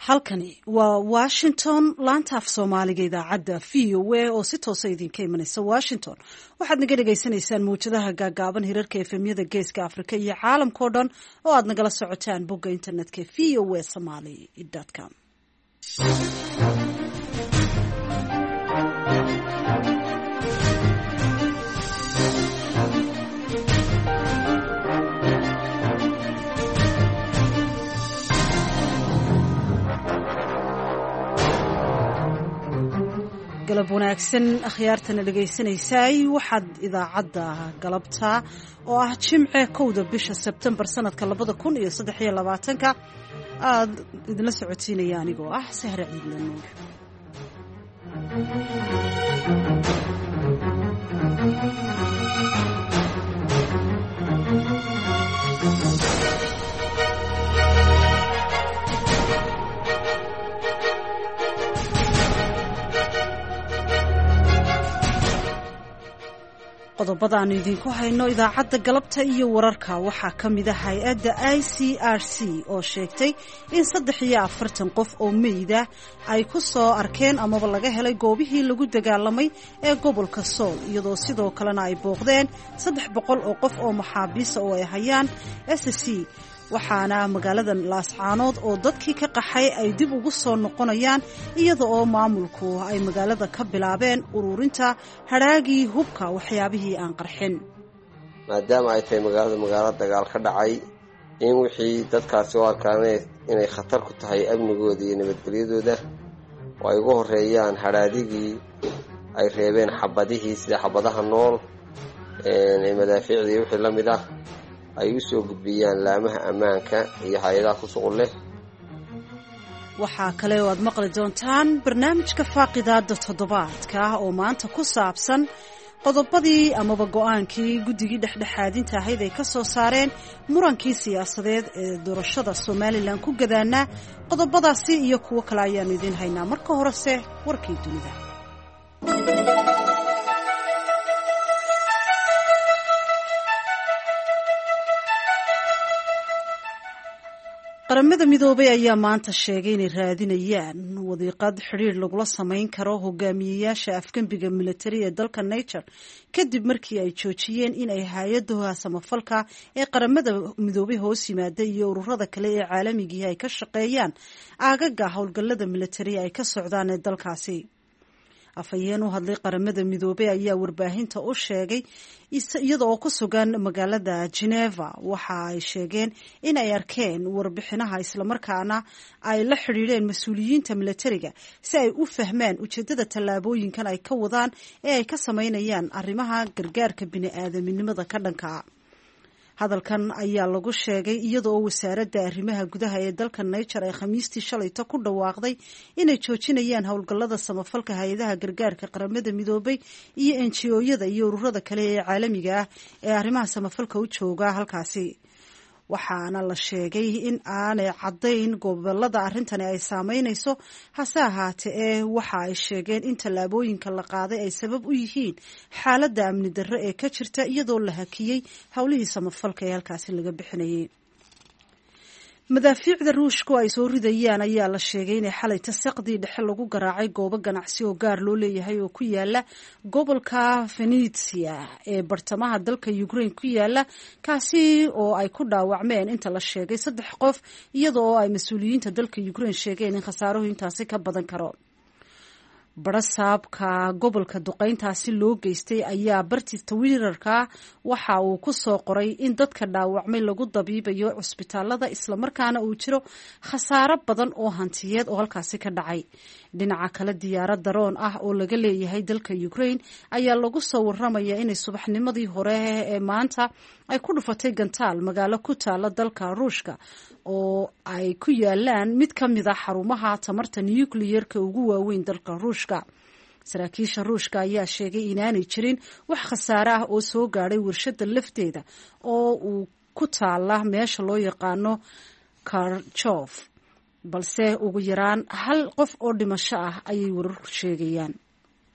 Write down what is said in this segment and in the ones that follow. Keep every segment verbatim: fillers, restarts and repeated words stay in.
halkani waa Washington laanta af Soomaaliga idaacadda V O A oo si toos ah idinka imanaysa Washington waxaad naga dhageysanaysaan muujadaha gaagaaban hirarka F M-yada Geeska Afrika iyo caalamka oo dhan oo aad nagala socotaan bogga internetka v o a somali dot com. galab wanaagsan akhyaartana dhagaysanaysay waxaad idaacadda galabta oo ah jimce kowda bisha Sebtembar sanadka labada kun iyo saddex iyo labaatanka aad idinla socotiinaya anigoo ah Sahra Ciidle Nuur. qodobada aan idinku hayno idaacadda galabta iyo wararka waxaa ka mid ah hay-adda I C R C oo sheegtay in saddex iyo afartan qof oo meyda ay ku soo arkeen amaba laga helay goobihii lagu dagaalamay ee gobolka Sool iyadoo sidoo kalena ay booqdeen saddex boqol oo qof oo maxaabiis oo ay hayaan S C waxaana magaalada Laascaanood oo dadkii ka qaxay ay dib ugu soo noqonayaan iyada oo maamulku ay magaalada ka bilaabeen ururinta haraagii hubka waxyaabihii aan qarxin maadaama ay tahay magaalada magaalo dagaal ka dhacay in wixii dadkaasi u arkaan inay khatar ku tahay amnigooda iyo nabadgelyadooda oo ay ugu horeeyaan haraadigii ay reebeen xabadihii sida xabadaha nool ee madaafiicdii wixii la mid ah ay u soo gudbiyaan laamaha ammaanka iyo hay'adaha ku soo leh. waxaa kale oo aad maqli doontaan barnaamijka faaqidaada toddobaadka oo maanta ku saabsan qodobadii amaba go'aankii guddigii dhexdhexaadinta ahayd ay ka soo saareen murankii siyaasadeed ee doorashada Somaliland ku gadaana qodobadaasi iyo kuwo kale ayaan idin haynaa marka horese warkii dunida. qaramada midoobay ayaa maanta sheegay inay raadinayaan wadiiqad xiriir lagula samayn karo hogaamiyeyaasha afgembiga militari ee dalka Niger kadib markii ay joojiyeen in ay hay'adaha samafalka ee qaramada midoobay hoos yimaada iyo ururada kale ee caalamiga ay ka shaqeeyaan aagaga howlgallada militari ay ka socdaan ee dalkaasi. afayeen u hadlay qaramada midoobay ayaa warbaahinta u sheegay iyada oo ku sugan magaalada Geneva waxa ay sheegeen in ay arkeen warbixinaha isla markaana ay la xiriireen mas'uuliyiinta militariga si ay u fahmaan ujeedada tallaabooyinkan ay ka wadaan ee ay ka sameynayaan arrimaha gargaarka bini'aadamnimada ka dhanka ah. hadalkan ayaa lagu sheegay iyadoo wasaaradda arrimaha gudaha ee dalka Niger ay Khamiistii shalayta ku dhawaaqday inay joojinayaan howlgallada samafalka hay'adaha gargaarka qaramada midoobay iyo N G O-yada iyo ururada kale ee caalamiga ah ee arrimaha samafalka u jooga halkaasi. waxaana la sheegay in aanay caddayn gobolada arrintani ay saameynayso hase ahaatee ee waxa ay sheegeen in tallaabooyinka la qaaday ay sabab u yihiin xaaladda amni darro ee ka jirta iyadoo la hakiyey howlihii samafalka ee halkaasi laga bixinayay. madaafiicda ruushku ay soo ridayaan ayaa la sheegay inay xalay tasaqdii dhexe lagu garaacay goobo ganacsi oo gaar loo leeyahay oo ku yaala gobolka Venezia ee bartamaha dalka Ukraine ku yaala kaasi oo ay ku dhaawacmeen inta la sheegay saddex qof iyadoo ay mas'uuliyiinta dalka Ukraine sheegeen in khasaaruhu intaasi ka badan karo. barasaabka gobolka duqeyntaasi loo geystay ayaa bartii Twitterka waxa uu ku soo qoray in dadka dhaawacmay lagu dabiibayo cusbitaalada isla markaana uu jiro khasaaro badan oo hantiyeed oo halkaasi ka dhacay. dhinaca kale diyaarad daroon ah oo laga leeyahay dalka Ukraine ayaa lagu soo warramaya inay subaxnimadii hore ee maanta ay ku dhufatay gantaal magaalo ku taala dalka Ruushka oo ay ku yaalaan mid ka mid ah xarumaha tamarta nuclear-ka ugu waaweyn dalka Ruushka. saraakiisha Ruushka ayaa sheegay inaanay jirin wax khasaare ah oo soo gaadhay warshada lafteeda oo uu ku taala meesha loo yaqaano Kharkov balse ugu yaraan hal qof oo dhimasho ah ayay wararku sheegayaan.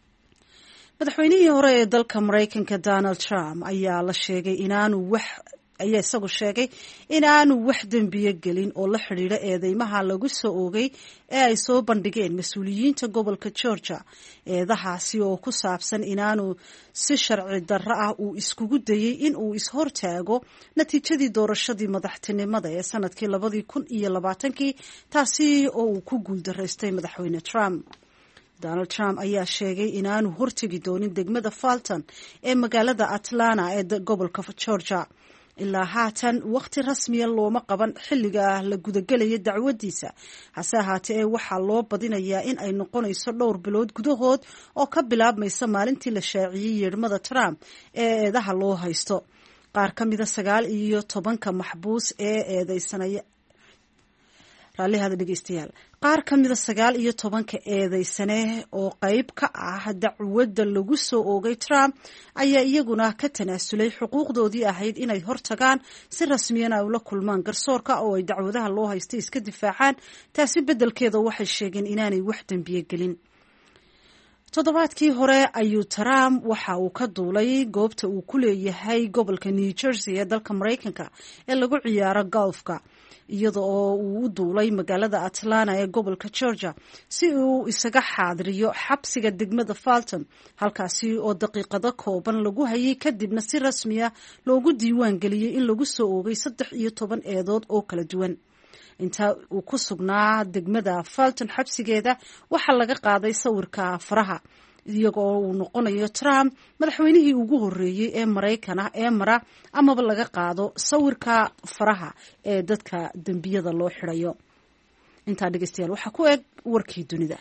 madaxweynihii hore ee dalka Mareykanka Donald Trump ayaa la sheegay inaanu wax ayaa isagu sheegay in aanu wax dembiye gelin oo la xidhiidha eedeymaha lagu soo oogay ee ay soo bandhigeen mas-uuliyiinta gobolka Georgia. Eedahaasi oo ku saabsan inaanu si sharci darro ah uu iskugu dayay in uu ishortaago natiijadii doorashadii madaxtinimada ee sanadkii labadii kun iyo labaatankii taasi oo uu ku guuldaraystay madaxweyne Trump. Donald Trump ayaa sheegay inaanu hortegi doonin degmada Fulton ee magaalada Atlanta ee gobolka Georgia. Ilaa haatan waqti rasmiya looma qaban xilliga la gudagelaya dacwadiisa, hase ahaatee waxaa loo badinayaa in ay noqonayso dhowr bilood gudahood oo ka bilaabmaysa maalintii la shaaciyey yeedhmada Trump ee eedaha loo haysto. Qaar ka mida sagaal iyo tobanka maxbuus ee eedeysanaya raallihada dhegeystayaal qaar ka mida sagaal iyo tobanka eedeysane oo qayb ka ah dacwadda lagu soo oogay Trump ayaa iyaguna ka tanaasulay xuquuqdoodii ahayd inay hortagaan si rasmiyan ay ula kulmaan garsoorka oo ay dacwadaha loo haystay iska difaacaan. taasi beddelkeeda waxay sheegeen inaanay wax dembiye gelin. toddobaadkii hore ayuu Trump waxa uu ka duulay goobta uu ku leeyahay gobolka New Jersey ee dalka Mareykanka ee lagu ciyaaro golfka, iyada oo uu u duulay magaalada Atlanta ee gobolka Georgia si uu isaga xaadiriyo xabsiga degmada Fulton, halkaasi oo daqiiqado kooban lagu hayay kadibna si rasmi ah loogu diiwaan geliyey in lagu soo oogay saddex iyo toban eedood oo kala duwan. inta uu ku sugnaa degmada Fulton xabsigeeda waxaa laga qaaday sawirka faraha, iyagoo uu noqonayo Trump madaxweynihii ugu horeeyay ee Mareykan ah ee mara amaba laga qaado sawirka faraha ee dadka dembiyada loo xirayo. intaa dhegeystayaal waxaa ku eg warkii dunida.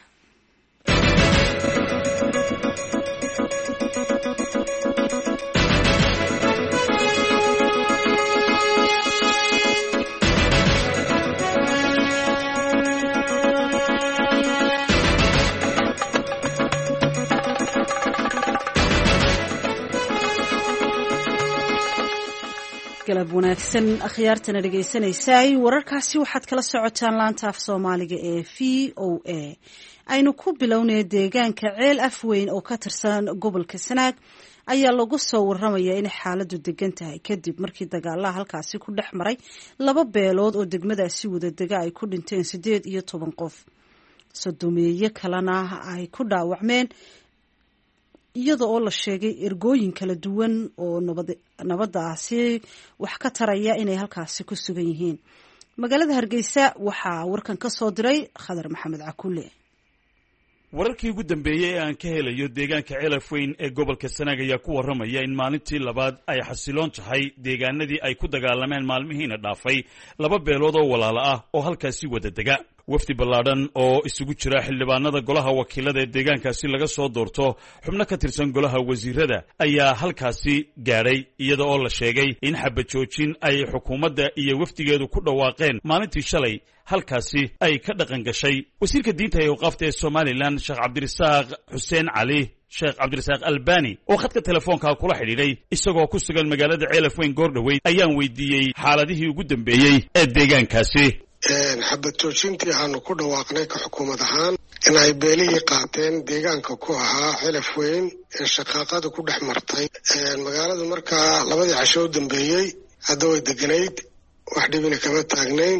galab wanaagsan akhyaartana dhegeysanaysaay wararkaasi waxaad kala socotaan laanta af Soomaaliga ee V O A. aynu ku bilownay deegaanka Ceel Afweyn oo ka tirsan gobolka Sanaag ayaa lagu soo warramayaa in xaaladdu degan tahay kadib markii dagaalaha halkaasi ku dhex maray laba beelood oo degmadaasi wada dega ay ku dhinteen sideed iyo toban qof, sodomeeye kalena ay ku dhaawacmeen, iyada oo la sheegay ergooyin kala duwan oo nabadaasi wax ka taraya inay halkaasi ku sugan yihiin. magaalada Hargeysa waxaa warkan ka soo diray Khadar Maxamed Cakulle. wararkii ugu dambeeyay ee aan ka helayo deegaanka Ceel Afweyn ee gobolka Sanaag ayaa ku warramaya in maalintii labaad ay xasiloon tahay deegaanadii ay ku dagaalameen maalmihiina dhaafay laba beelood oo walaalo ah oo halkaasi wada dega. wafdi ballaadhan oo isugu jira xildhibaanada golaha wakiilada ee deegaankaasi laga soo doorto xubno ka tirsan golaha wasiirada ayaa halkaasi gaadhay, iyada oo la sheegay in xabajoojin ay xukuumadda iyo wafdigeedu ku dhawaaqeen maalintii shalay halkaasi ay ka dhaqan gashay. wasiirka diinta ee awqaafta ee Somaliland Sheekh Cabdirasaaq Xuseen Cali Sheekh Cabdirasaaq Albani oo khadka telefoonka kula xidhiidhay isagoo ku sugan magaalada Ceel Afweyn goordhaweyd ayaan weydiiyey xaaladihii ugu dambeeyey ee deegaankaasi. xabad joojintii aanu ku dhawaaqnay ka xukuumad ahaan in ay beelihii qaateen deegaanka ku ahaa Ceel Afweyn ee shaqaaqada ku dhex martay. magaaladu markaa labadii casho u dambeeyey hadda way deganayd, wax dhibina kama taagnayn.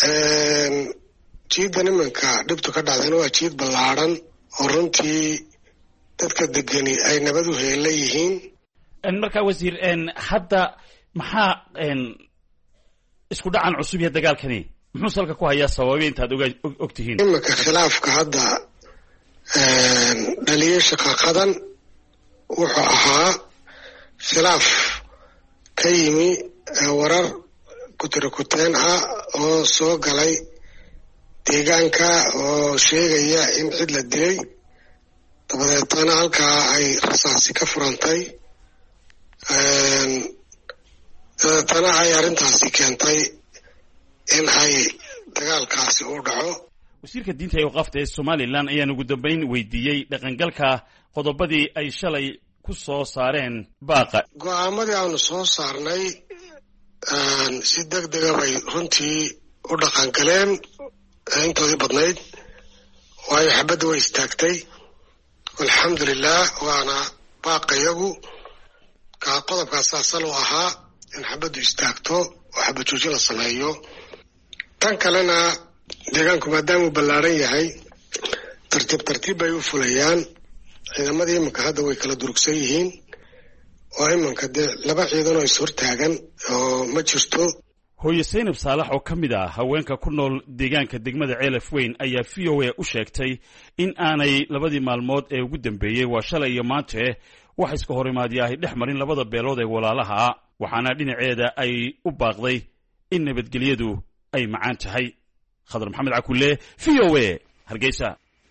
jiidda nimanka dhibtu ka dhacdayna waa jiid ballaadhan oo runtii dadka degani ay nabad u heella yihiin. markaa wasiir hadda maxaa isku dhacan cusub iyo dagaalkani muxuu salka ku hayaa sababay intaad og tihiin? iminka khilaafka hadda dhaliyay shaqaaqadan wuxuu ahaa khilaaf ka yimi warar kutirakuteen ah oo soo galay deegaanka oo sheegaya in cid la dilay, dabadeetana halkaa ay rasaasi ka furantay, dabeetana ay arrintaasi keentay in ay dagaalkaasi u dhaco. wasiirka diinta ee awqaafta ee Somaliland ayaan ugu dambeyn weydiiyey dhaqangalka qodobadii ay shalay ku soo saareen baaqa. go'aamadii aanu soo saarnay si degdega bay runtii u dhaqangaleen intoodii badnayd, waayo xabadda way istaagtay alxamdulilah. waana baaqa iyagu kaa qodobkaas asal u ahaa in xabaddu istaagto oo xabad joojin la sameeyo. tan kalena deegaanku maadaamuu ballaaran yahay tartiib tartiib bay u fulayaan. ciidamadii iminka hadda way kala durugsan yihiin oo iminka dee laba ciidan oo is hortaagan oo ma jirto. hooye Saynab Saalax oo ka mid ah haweenka ku nool deegaanka degmada Ceelaf Weyn ayaa V O A u sheegtay in aanay labadii maalmood ee ugu dambeeyey waa shalay iyo maanta wax iska horimaadyahay dhex marin labada beelood ee walaalaha, waxaana dhinaceeda ay u baaqday in nabadgelyadu ay macaan tahay. Khadar Maxamed Cakulle, V O A, Hargeysa.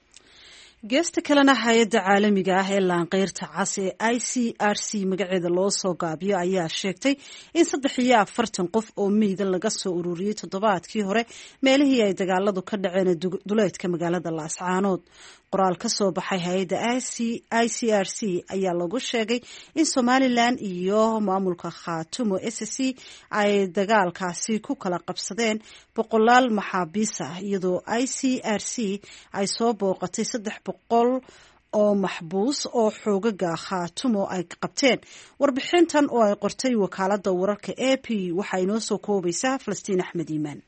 geesta kalena hay-adda caalamiga ah ee laanqeyrta cas ee I C R C magaceeda loo soo gaabiyo ayaa sheegtay in saddex iyo afartan qof oo meyda laga soo ururiyey toddobaadkii hore meelihii ay dagaaladu ka dhaceen duleedka magaalada Laascaanood. qoraal ka soo baxay hay-adda I C R C ayaa lagu sheegay in Somaliland iyo maamulka Khaatumo S C ay dagaalkaasi ku kala qabsadeen boqolaal maxaabiis ah, iyadoo I C R C ay soo booqatay saddex boqol oo maxbuus oo xoogaga Khaatumo ay qabteen. warbixintan oo ay qortay wakaaladda wararka A P waxay noo soo koobaysaa Falastiin Axmed Iimaan.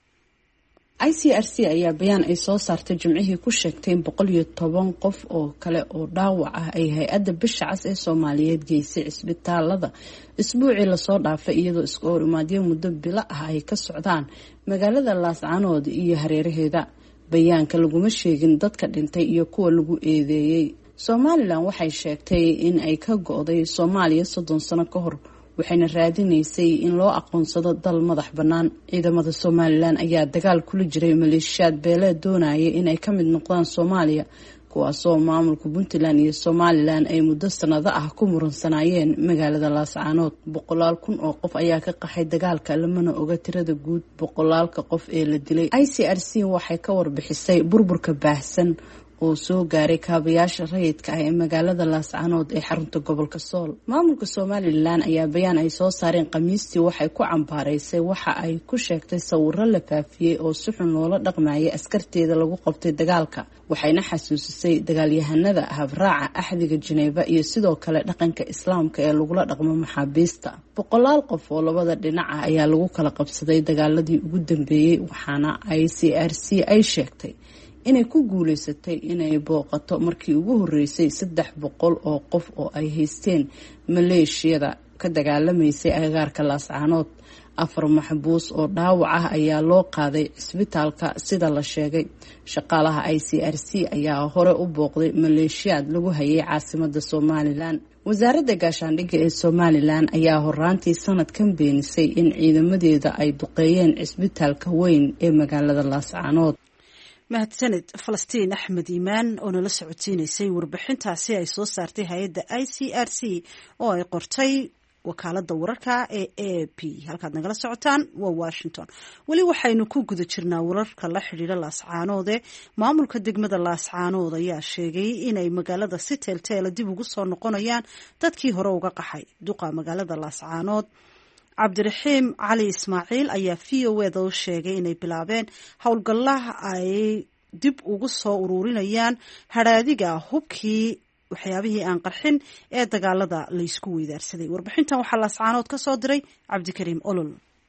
I C R C ayaa bayaan ay soo saartay jimcihii ku sheegtay in boqol iyo toban qof oo kale oo dhaawac ah ay hay-adda bisha cas ee Soomaaliyeed geysay cisbitaalada isbuucii lasoo dhaafay, iyadoo iska horimaadyo muddo bilo ah ay ka socdaan magaalada Laascaanood iyo hareeraheeda. bayaanka laguma sheegin dadka dhintay iyo kuwa lagu eedeeyey. Somaliland waxay sheegtay in ay ka go'day Soomaaliya soddon sano ka hor, waxayna raadinaysay in loo aqoonsado dal madax bannaan. ciidamada Somaliland ayaa dagaal kula jiray maleeshiyaad beeleed doonaya in ay ka mid noqdaan Soomaaliya, kuwaasoo maamulka Puntland iyo Somaliland ay muddo sanado ah ku muransanayeen magaalada Laascaanood. boqolaal kun oo qof ayaa ka qaxay dagaalka, lamana oga tirada guud boqolaalka qof ee la dilay. I C R C waxay ka warbixisay burburka baahsan oo soo gaaray kaabayaasha rayidka ah ee magaalada Laascaanood ee xarunta gobolka Sool. maamulka Somaliland ayaa bayaan ay soo saareen Khamiistii waxay ku cambaaraysay waxa ay ku sheegtay sawirro la faafiyey oo si xun loola dhaqmayay askarteeda lagu qabtay dagaalka, waxayna xasuusisay dagaalyahanada habraaca axdiga Geneva iyo sidoo kale dhaqanka Islaamka ee lagula dhaqmo maxaabiista. boqolaal qof oo labada dhinac ah ayaa lagu kala qabsaday dagaaladii ugu dambeeyey, waxaana I C R C ay sheegtay inay ku guuleysatay inay booqato markii ugu horeysay saddex boqol oo qof oo ay haysteen maleeshiyada ka dagaalamaysay agagaarka Laascaanood. afar maxbuus oo dhaawac ah ayaa loo qaaday cisbitaalka sida la sheegay. shaqaalaha I C R C ayaa hore u booqday maleeshiyaad lagu hayay caasimada Somaliland. wasaaradda gaashaandhigga ee Somaliland ayaa horaantii sanadkan beenisay in ciidamadeeda ay duqeeyeen cisbitaalka weyn ee magaalada Laascaanood. mahadsanid Falastiin Axmed Iimaan oo nala socodsiinaysay warbixintaasi ay soo saartay hay-adda I C R C oo ay qortay wakaaladda wararka ee A P. halkaad nagala socotaan waa Washington. weli waxaynu ku guda jirnaa wararka la xidhiidha Laascaanood. maamulka degmada Laascaanood ayaa sheegay inay magaalada si teelteela dib ugu soo noqonayaan dadkii hore uga qaxay. duqa magaalada Laascaanood Cabdiraxiim Cali Ismaaciil ayaa V O A da u sheegay inay bilaabeen howlgallaha ay dib ugu soo ururinayaan haraadiga hubkii waxyaabihii aan qarxin ee dagaalada la isku weydaarsaday. warbixintan waxaa Laascaanood ka soo diray Cabdikariim Olol.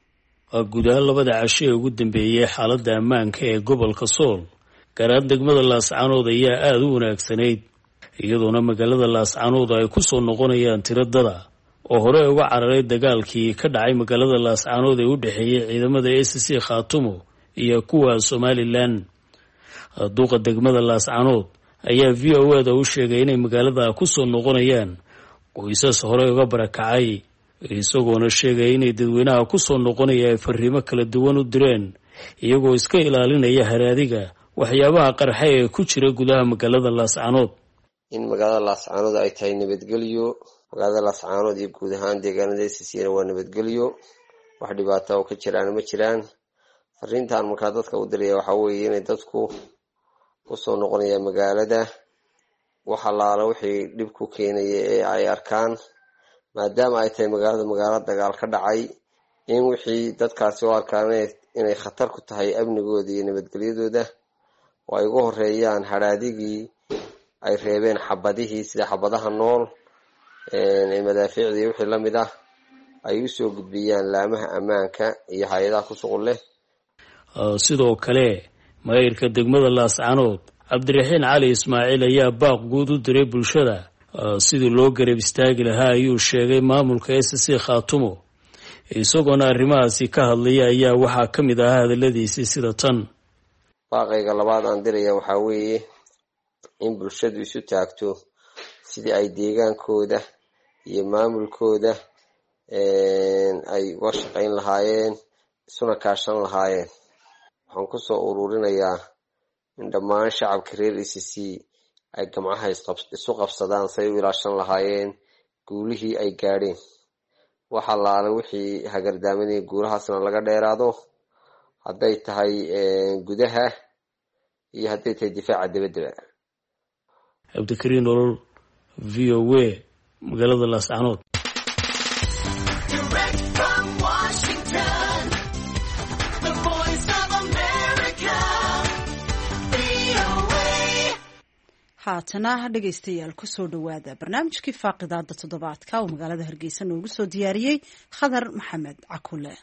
guud ahaan labada casho ee ugu dambeeyey xaaladda ammaanka ee gobolka Sool, gaar ahaan degmada Laascaanood ayaa aada u wanaagsanayd, iyadoona magaalada Laascaanood ay ku soo noqonayaan tiradada oo hore uga cararay dagaalkii ka dhacay magaalada Laascaanood ee u dhexeeyay ciidamada S C Khaatumo iyo kuwa Somaliland. duqa degmada Laascaanood ayaa V O A da u sheegay inay magaalada ku soo noqonayaan qoysas hore uga barakacay, isagoona sheegay inay dadweynaha ku soo noqonaya ay fariimo kala duwan u direen, iyagoo iska ilaalinaya haraadiga waxyaabaha qarxa ee ku jira gudaha magaalada Laascaanood. in magaalada Laascaanood ay tahay nabadgelyo, magaalada Laascaanood iyo guud ahaan deegaanada S C waa nabadgelyo, wax dhibaato oo ka jiraan ma jiraan. fariintan markaa dadka u diraya waxa weeye inay dadku ku soo noqonaya magaalada waxa laala wixii dhib ku keenaya ee ay arkaan, maadaama ay tahay magaalada magaalo dagaal ka dhacay, in wixii dadkaasi u arkaan inay khatar ku tahay amnigooda iyo nabadgelyadooda oo ay ugu horeeyaan haradigii ay reebeen xabadihii sida xabadaha nool ee madaafiicdii wixii lamid ah ay u soo gudbiyaan laamaha ammaanka iyo hay-adaha ku shuqul leh. sidoo kale maayirka degmada laascaanood cabdiraxiin cali ismaaciil ayaa baaq guud u diray bulshada sidii loo garab istaagi lahaa ayuu sheegay maamulka s c khaatumo. isagoona arrimahaasi ka hadlaya ayaa waxaa ka mid ahaa hadaladiisii sida tan. baaqayga labaad aan diraya waxaa weeye in bulshadu isu taagto sidii ay deegaankooda iyo maamulkooda ay uga shaqayn lahaayeen, isuna kaashan lahaayeen. waxaan kusoo ururinayaa in dhammaan shacabka reer e c c ay gamcaha isu qabsadaan say u ilaashan lahaayeen guulihii ay gaadheen. wax allaale wixii hagardaaminaya guulahaasna laga dheeraado, hadday tahay gudaha iyo hadday tahay difaaca dabaddaba. cabdikariin nolol, v o a, magaalada laascaanood. haatana dhegaystayaal kusoo dhawaada barnaamijkii faaqidaada toddobaadka oo magaalada hargeysa noogu soo diyaariyey khadar maxamed cakule.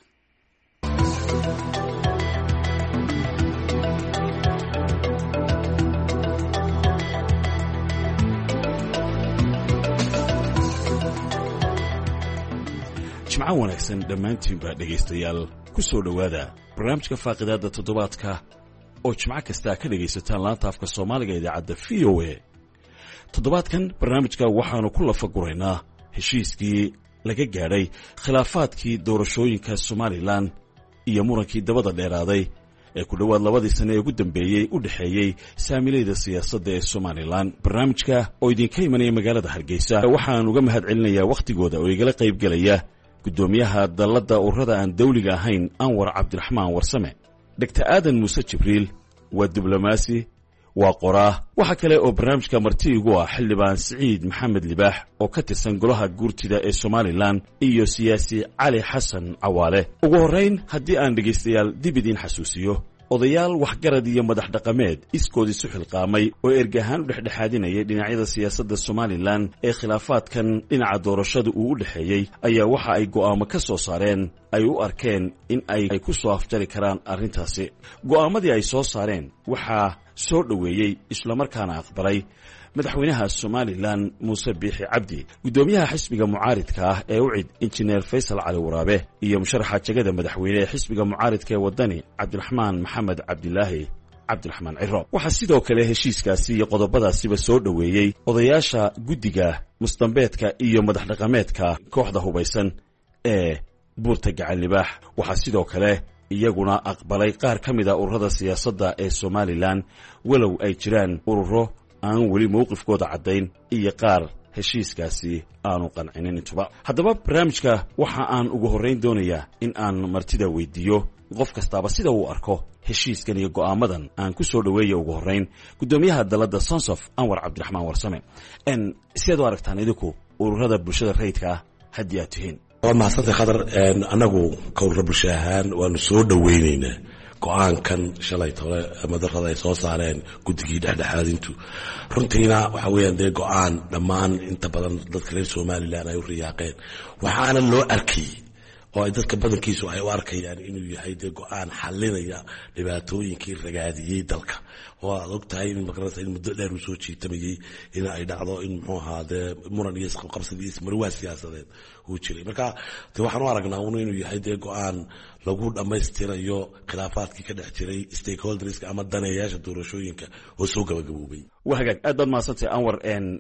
jimco wanaagsan dhammaantiinba dhegaystayaal kusoo dhowaada barnaamijka faaqidaada toddobaadka oo jimco kasta ka dhegaysataan laanta afka soomaaliga idaacadda v o a. toddobaadkan barnaamijka waxaanu ku lafaguraynaa heshiiskii laga gaadhay khilaafaadkii doorashooyinka somalilan iyo murankii dabada dheeraaday ee ku dhowaad labadii sane ee ugu dambeeyey u dhexeeyey saamilayda siyaasadda ee somalilan. barnaamijka oo idinka imanaya magaalada hargeysa waxaan uga mahad celinayaa wakhtigooda oo igala qaybgelaya guddoomiyaha dalladda ururada aan dawliga ahayn anwar cabdiraxmaan warsame, doctor aadan muuse jibriil waa diblomaasi, waa qoraa. waxaa kale oo barnaamijka marti igu ah xildhibaan siciid maxamed libaax oo ka tirsan golaha guurtida ee somalilan iyo siyaasi cali xasan cawaale. ugu horrayn haddii aan dhegaystayaal dib idiin xasuusiyo, odayaal waxgarad iyo madax dhaqameed iskood isu xilqaamay oo ergahaan u dhexdhexaadinayay dhinacyada siyaasadda somalilan ee khilaafaadkan dhinaca doorashada uu u dhexeeyey ayaa waxa ay go'aamo ka soo saareen ay u arkeen in ay ku soo afjari karaan arrintaasi. go'aamadii ay soo saareen waxaa soo dhoweeyey islamarkaana aqbalay madaxweynaha somalilan muuse biixi cabdi, guddoomiyaha xisbiga mucaaridka ah ee ucid injineer faysal cali waraabe iyo musharaxa jegada madaxweyne ee xisbiga mucaaridka ee waddani cabdiraxmaan maxamed cabdilaahi cabdiraxmaan ciro. waxaa sidoo kale heshiiskaasi iyo qodobadaasiba soo dhoweeyey odayaasha guddiga mustambeedka iyo madax dhaqameedka kooxda hubaysan ee buurta gacan libaax. waxaa sidoo kale iyaguna aqbalay qaar ka mid a ururada siyaasadda ee somalilan, walow ay jiraan ururo aan weli mowqifkooda caddayn iyo qaar heshiiskaasi aanu qancinin intuba. haddaba barnaamijka waxa aan ugu horrayn doonayaa in aan martida weydiiyo qof kastaaba sida uu arko heshiiskan iyo go'aamadan. aan ku soo dhoweeya ugu horrayn guddoomiyaha dalladda sonsof anwar cabdiraxmaan warsame. sidaad u aragtaan idinku ururada bulshada rayidka ah haddii aad tihiin? waa mahadsantay khadar. annagu ka urura bulsho ahaan waanu soo dhoweynaynaa go-aankan shalay tole madarada ay soo saareen guddigii dhexdhexaadintu. runtiina waxa weeyaan dee go-aan dhammaan inta badan dadka reer somalilan ay u riyaaqeen, waxaana loo arkayy oo ay dadka badankiisu ay u arkayaan inuu yahay dee go-aan xalinaya dhibaatooyinkii ragaadiyey dalka. oo aad og tahay in magarata in muddo dheer uu soo jiitamayey in ay dhacdo in muxuu ahaa dee muran iyo isqabqabsad iyo ismarwaa siyaasadeed uu jiray. marka dee waxaan u aragnaa un inuu yahay dee go-aan lagu dhammaystirayo khilaafaadkii ka dhex jiray stakeholderska ama daneeyaasha doorashooyinka oo soo gabagaboobay. waa hagaag, aad baad mahadsantay anwar.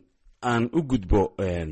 aan u gudbo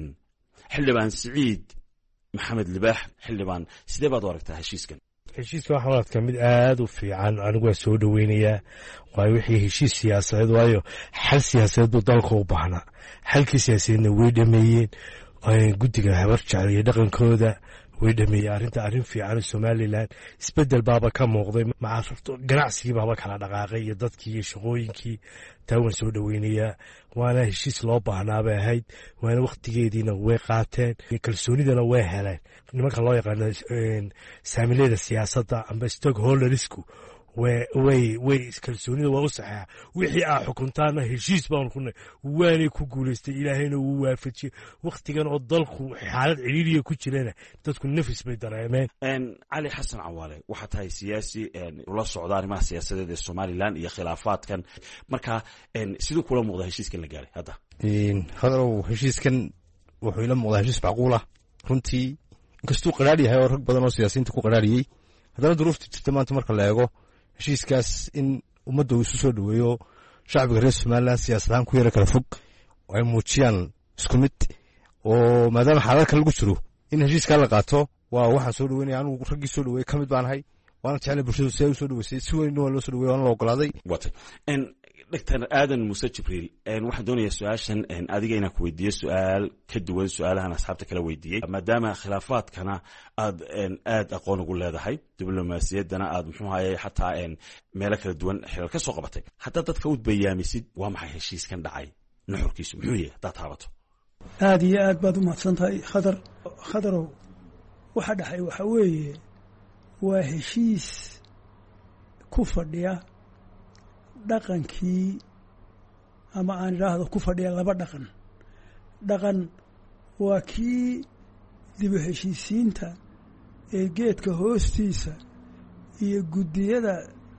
xildhibaan siciid maxamed libaax. xildhibaan, sidee baad u aragtaa heshiiskan? heshiiska waxaan u arkaa mid aada u fiican. anigu waa soo dhoweynayaa, waayo wixii heshiis siyaasadeed, waayo xal siyaasadeed buu dalka u baahnaa. xalkii siyaasadeedna way dhameeyeen. guddiga habar jecel iyo dhaqankooda way dhameeyey arrinta. arrin fiican somalilan isbedel baaba ka muuqday, ganacsigii baaba kala dhaqaaqay iyo dadkii iyo shaqooyinkii. taa waan soo dhoweynayaa, waana heshiis loo baahnaa bay ahayd, waana wakhtigeediina way qaateen, kalsoonidana way heleen. nimanka loo yaqaano saamilayda siyaasadda amba stockholdersku way way kalsoonida waa u saxeexa wixii aa xukuntaana heshiis baan ku nahay waanay ku guulaystay ilaahayna wuu waafajiyey wakhtigan oo dalku xaalad ciriiriya ku jirana dadku nafis bay dareemeen. cali xasan cawaale waxaa tahay siyaasi ula socda arrimaha siyaasadeed ee somalilan iyo khilaafaadkan marka siduu kula muuqda heshiiskan la gaaray hadda? hadarow heshiiskan wuxuu ila muuqdaa heshiis macquulah runtii inkastuu qaraar yahay oo rag badan oo siyaasiyiinta ku qaraariyey haddana duruufta jirta maanta marka la eego heshiiskaas in ummadda uu isu soo dhoweeyo shacbiga reer somalilan siyaasadahaan ku yara kala fog oo ay muujiyaan isku mid oo maadaama xaaladka lagu jiro in heshiiskaa la qaato waa waxaan soo dhaweynaya anugu raggii soo dhaweeyey ka mid baan ahay waana jeclay bulshadu si ay u soo dhaweysay si weyn waa loo soo dhaweeyey waana la ogolaaday. doctor aadan muuse jibriil waxaan doonayaa su-aashan adiga inaan ku weydiiyo su-aal ka duwan su-aalahan asxaabta kala weydiiyey maadaama khilaafaadkana aad aad aqoon ugu leedahay diblomaasiyaddana aad muxuu haye xataa meelo kala duwan xilal ka soo qabatay haddaad dadka u bayaamisid waa maxay heshiiskan dhacay nuxurkiisu muxuu yahay haddaad taabato? aada iyo aad baad u mahadsan tahay khadar khadarow waxa dhexay waxa weeye waa heshiis ku fadhiya dhaqankii ama aan idhaahdo ku fadhiya laba dhaqan dhaqan waa kii dibu heshiisiinta ee geedka hoostiisa iyo guddiyada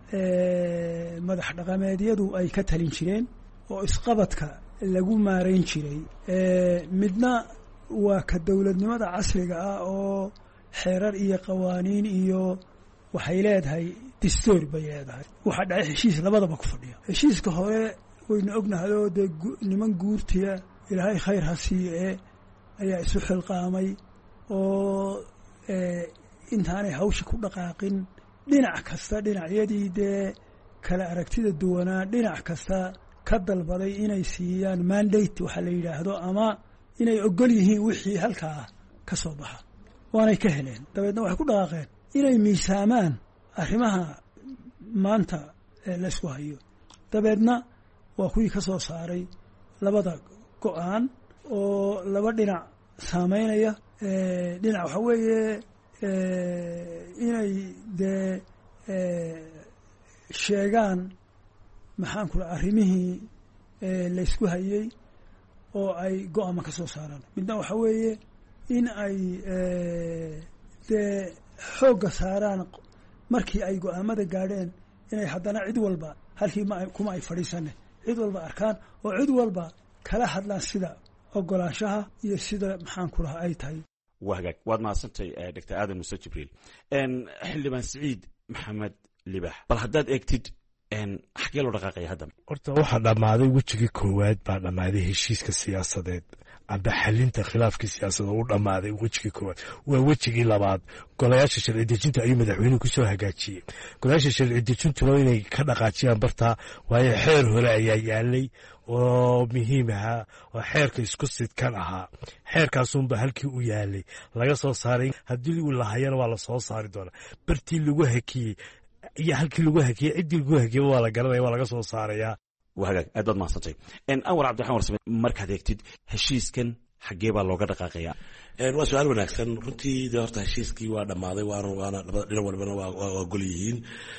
madax dhaqameedyadu ay ka talin jireen oo isqabadka lagu maarayn jiray. midna waa ka dowladnimada casriga ah oo xeerar iyo qawaaniin iyo waxay leedahay distoor bay leedahay. waxaa dhacay heshiis labadaba ku fadhiya. heshiiska hore waynu ognahay oo dee niman guurtiya ilaahay khayr ha siiye ayaa isu xilqaamay oo intaanay hawsha ku dhaqaaqin dhinac kasta dhinacyadii dee kala aragtida duwanaa dhinac kasta ka dalbaday inay siiyaan mandate waxa la yidhaahdo ama inay ogol yihiin wixii halkaa ka soo baxa waanay ka heleen. dabeedna waxay ku dhaqaaqeen inay miisaamaan arrimaha maanta laysku hayo. dabeedna waa kuwii ka soo saaray labada go-aan oo laba dhinac saameynaya. dhinac waxa weeye inay dee sheegaan maxaan ku raa arrimihii laysku hayey oo ay go-aama ka soo saaraan. midna waxa weeye in ay dee xoogga saaraan markii ay go-aamada gaadheen inay haddana cid walba halkii ma kuma ay fadhiisane cid walba arkaan oo cid walba kala hadlaan sida ogolaanshaha iyo sida maxaan ku rahaa ay tahay. waa hagaag waad mahadsantay doctor aadan muuse jibriil. xildhibaan siciid maxamed libax bal haddaad eegtid xagee loo dhaqaaqaya hadda? horta waxaa dhammaaday wejigii koowaad baa dhammaaday heshiiska siyaasadeed amba xalinta khilaafkii siyaasadoo u dhammaaday wejigii koowaad. waa wejigii labaad golayaasha sharci dejinta ayuu madaxweynuhu kusoo hagaajiyey. golayaasha sharci dejintuna inay ka dhaqaajiyaan bartaa waayo xeer hore ayaa yaalay oo muhiim ahaa oo xeerka isku sidkan ahaa. xeerkaasunba halkii u yaalay laga soo saaray haddii uu lahayana waa la soo saari doonaa. bartii lagu hakiyey iyo halkii lagu hakiyey ciddii lagu hakiyey waa la garanaya waa laga soo saarayaa. waa hagaag aad baad mahadsantay. anwar cabdiraxmaan warsame markaad eegtid heshiiskan xaggee baa looga dhaqaaqaya? waa su-aal wanaagsan runtii. dee horta heshiiskii waa dhammaaday waana waana labada dhinac walbana waa gol yihiin.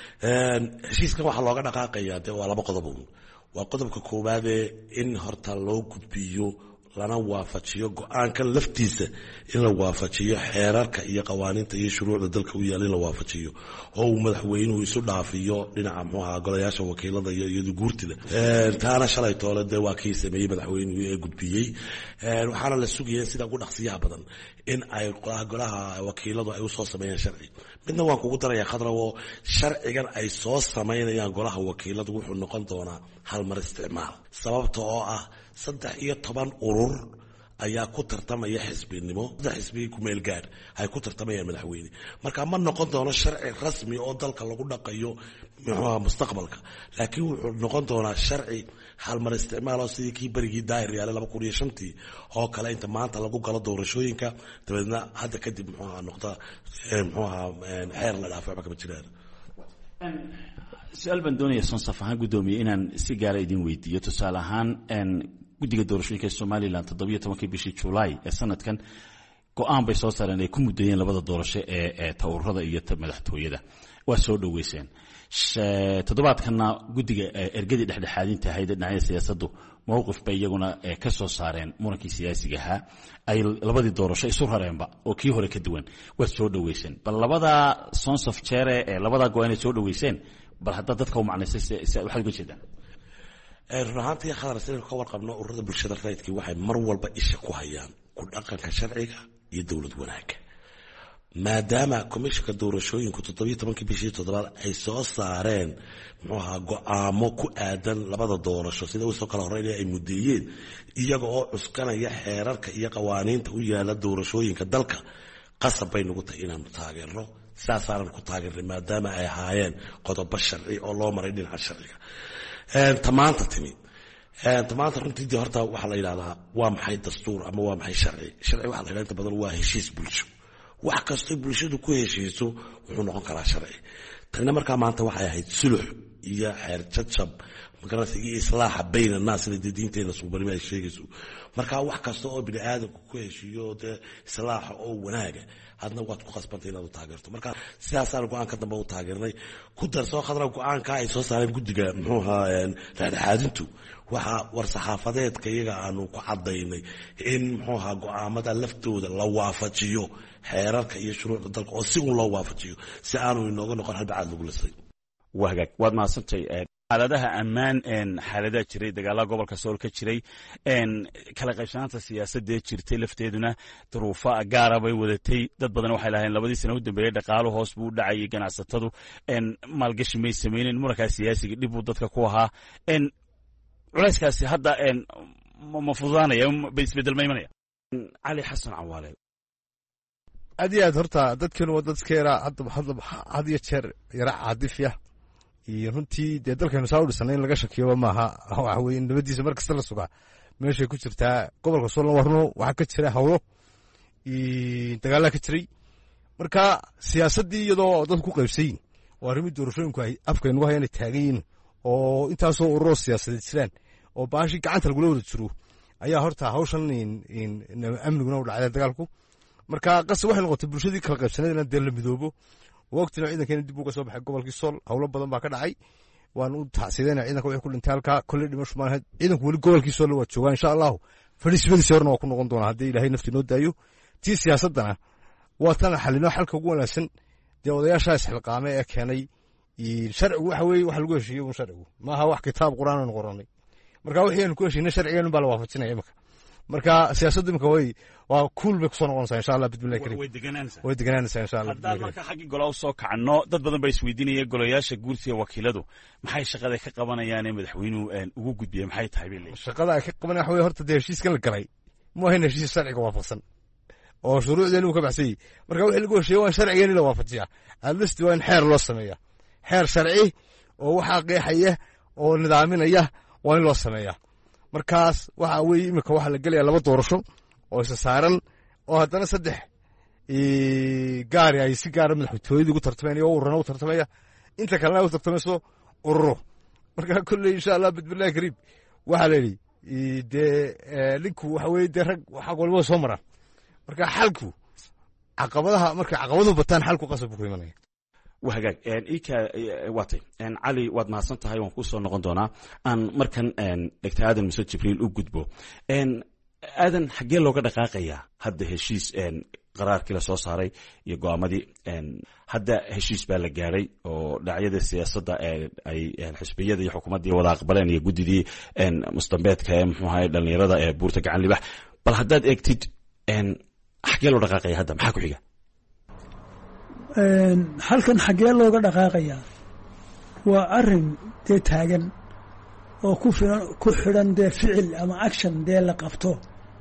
heshiiskan waxaa looga dhaqaaqayaa dee waa laba qodob. waa qodobka koowaadee in horta loo gudbiyo lana waafajiyo go-aanka laftiisa in la waafajiyo xeerarka iyo qawaaniinta iyo shuruucda dalka u yaala in la waafajiyo oo uu madaxweynuhu isu dhaafiyo dhinaca muxuu ahaa golayaasha wakiilada iyo iyadu guurtida. taana shalay toole dee waa kii sameeyey madaxweynuhu ee gudbiyey. waxaana la sugaya sida ugu dhaqsiyaha badan in ay golaha wakiiladu ay usoo sameeyaan sharci. midna waan kugu daraya khadra oo sharcigan ay soo samaynayaan golaha wakiiladu wuxuu noqon doonaa hal mar isticmaal sababta oo ah saddex iyo toban urur ayaa ku tartamaya xisbinimo. saddex xisbi ku meel gaar ay ku tartamayaan madaxweyne. marka ma noqon doono sharci rasmi oo dalka lagu dhaqayo muxuu mustaqbalka laakiin wuxuu noqon doonaa sharci hal mar isticmaal oo sidii kii berigii daahir yaale laba kun iyo shantii oo kale inta maanta lagu galo doorashooyinka dabeedna hadda kadib muxuu ahaa noqda muxuu ahaa xeer la dhaafay waxba kama jiraan. su-aal baan doonaya sonsaf ahaan guddoomiye inaan si gaara idin weydiiyo. tusaale ahaan guddiga doorashooyinka ee somalilan toddobiyo tobankii bishii julaay ee sanadkan go-aan bay soo saareen ay ku muddeeyeen labada doorasho ee tawurada iyo madaxtooyada. waa soo dhaweyseen toddobaadkana guddiga ergadii dhexdhexaadinta ahayd dhinacyada siyaasaddu mowqif bay iyaguna ka soo saareen murankii siyaasiga ahaa ay labadii doorasho isu rareenba oo kii hore ka duwan waad soo dhaweyseen bal labada sons of jere ee labada go-aan ay soo dhaweyseen bal hadda dadka u macnaysay waxaad uga jeedaan run ahaantii khadar sidaynu ka warqabno ururada bulshada rayidkii waxay mar walba isha ku hayaan ku dhaqanka sharciga iyo dowlad wanaagga maadaama komishanka doorashooyinku toddobiyo tobankii bishii toddobaad ay soo saareen muxuu ahaa go-aamo ku aadan labada doorasho sida usoo kala horeynaya ay muddeeyeen iyaga oo cuskanaya xeerarka iyo qawaaniinta u yaala doorashooyinka dalka qasab bay nagu tahay inaanu taageerno sidaasaanan ku taageernay maadaama ay ahaayeen qodobo sharci oo loo maray dhinaca sharciga tamaanta timi tamaanta runtii dee horta waxaa la yidhahdaa waa maxay dastuur ama waa maxay sharci sharci waxa la yidhahda inta badan waa heshiis bulsho wax kastoo bulshadu ku heshiiso wuxuu noqon karaa sharci tanina markaa maanta waxay ahayd sulux iyo xeer jajab magaranaysa iyo islaaxa bayna annaas sida dee diinteena suubanimo ay sheegayso markaa wax kasta oo bini aadamku ku heshiiyo dee islaaxa oo wanaaga hadna waad ku qasbantay inaad u taageerto marka sidaasaan go-aanka dambe u taageernay ku darsoo khadra go-aanka ay soo saareen guddiga muxuu ahaa dhexdhexaadintu waxaa war saxaafadeedka iyaga aanu ku cadaynay in muxuu ahaa go-aamada laftooda la waafajiyo xeerarka iyo shuruucda dalka oo si un loo waafajiyo si aanu inooga noqon halbacaad lagu lisay waa hagaag waad mahadsantay xaaladaha ammaan xaaladaha jiray dagaalada gobolka sool ka jiray kala qaybsanaanta siyaasadee jirtay lafteeduna duruufo gaara bay wadatay dad badan waxay lahayn labadii sana u dambeeyey dhaqaalo hoos buu u dhacayay ganacsatadu maalgashi may samaynen murankaa siyaasiga dhib buu dadka ku ahaa culayskaasi hadda ma fududaanaya isbedel ma imanaya cali xasan cawaale aad iyo aad horta dadkeenu waa dadka yaraa had iyo jeer yara caadifya iyo runtii dee dalkaynu saa u dhisannay in laga shakiyoba maaha waxa weye nabadiisa mar kasta la sugaa meeshay ku jirtaa gobolka soolna warno waxaa ka jira hawlo dagaalaa ka jiray marka siyaasaddii iyadoo dadku ku qaybsayin oo arrimii doorashooyinku ay afkaynugu haya inay taagan yihin oo intaasoo ururoo siyaasadeed jiraan oo baashii gacanta lagula wada jiro ayaa horta hawshan amniguna u dhacday dagaalku marka qase waxay noqotay bulshadii kala qaybsaneed inaan dee la midoobo waqtina ciidankeena dib uga soo baxay gobolkii sool hawlo badan baa ka dhacay waan u tacsidayna ciidanka wixii ku dhintay halkaa kolley dhimasho maan ahayd ciidanku weli gobolkii sool waa joogaan insha allahu fadhiismadiisi horena waa ku noqon doonaa haddii ilaahay nafti noo daayo tii siyaasaddana waa tan xalinoo xalka ugu wanaagsan dee odayaashaa isxilqaame ee keenay sharcigu waxa weeye wax lagu heshiiyo un sharcigu maaha wax kitaab qur-aan aynu qoranay marka wixii aynu ku heshiinay sharcigeenu baa la waafajinaya imika marka siyaasaddu imika way waa kuul bay kusoo noqonaysaa insha allah bismillahi karim way deganaanaysaa insha allah haddaan marka xaggii gola u soo kacno dad badan baa isweydiinaya golayaasha guursiga wakiiladu maxay shaqada ka qabanayaan ee madaxweynuhu ugu gudbiyey maxay tahay bay leeyihin shaqada ay ka qabanayaan waxa weye horta dee heshiiskan la galay mu ahayn heshiis sharciga waafaqsan oo shuruucdeenu uu ka baxsan yahay marka wixii lagu heshiiyey waa in sharcigeeni la waafajiyaa adlisti waa in xeer loo sameeyaa xeer sharci oo waxaa qeexaya oo nidaaminaya waa in loo sameeyaa markaas waxa weeye imika waxaa la gelaya laba doorasho oo isa saaran oo haddana saddex gaari ay si gaara madaxtooyadii ugu tartamaynayo oo ururana u tartamaya inta kalena u tartamayso ururo marka kolley insha allah bismillahi kariim waxaa la yidhi dee ninku waxa weye dee rag xag walba soo maraan marka xalku caqabadaha markay caqabaduhu bataan xalku qasab buu ku imanaya waa hagaag ika waatay cali waad mahadsan tahay waan kuu soo noqon doonaa aan markan doctor aadan muse jibriil u gudbo aadan xaggee looga dhaqaaqayaa hadda heshiis qaraarkii la soo saaray iyo go-aamadii hadda heshiis baa la gaadhay oo dhinacyada siyaasadda ay xisbiyada iyo xukuumaddii wada aqbaleen iyo guddidii mustambeedka ee muxuu ahay dhallinyarada ee buurta gacan libax bal haddaad eegtid xaggee loo dhaqaaqaya hadda maxaa ku xiga halkan xaggee looga dhaqaaqayaa waa arin dee taagan oo ku filan ku xidhan dee ficil ama action dee la qabto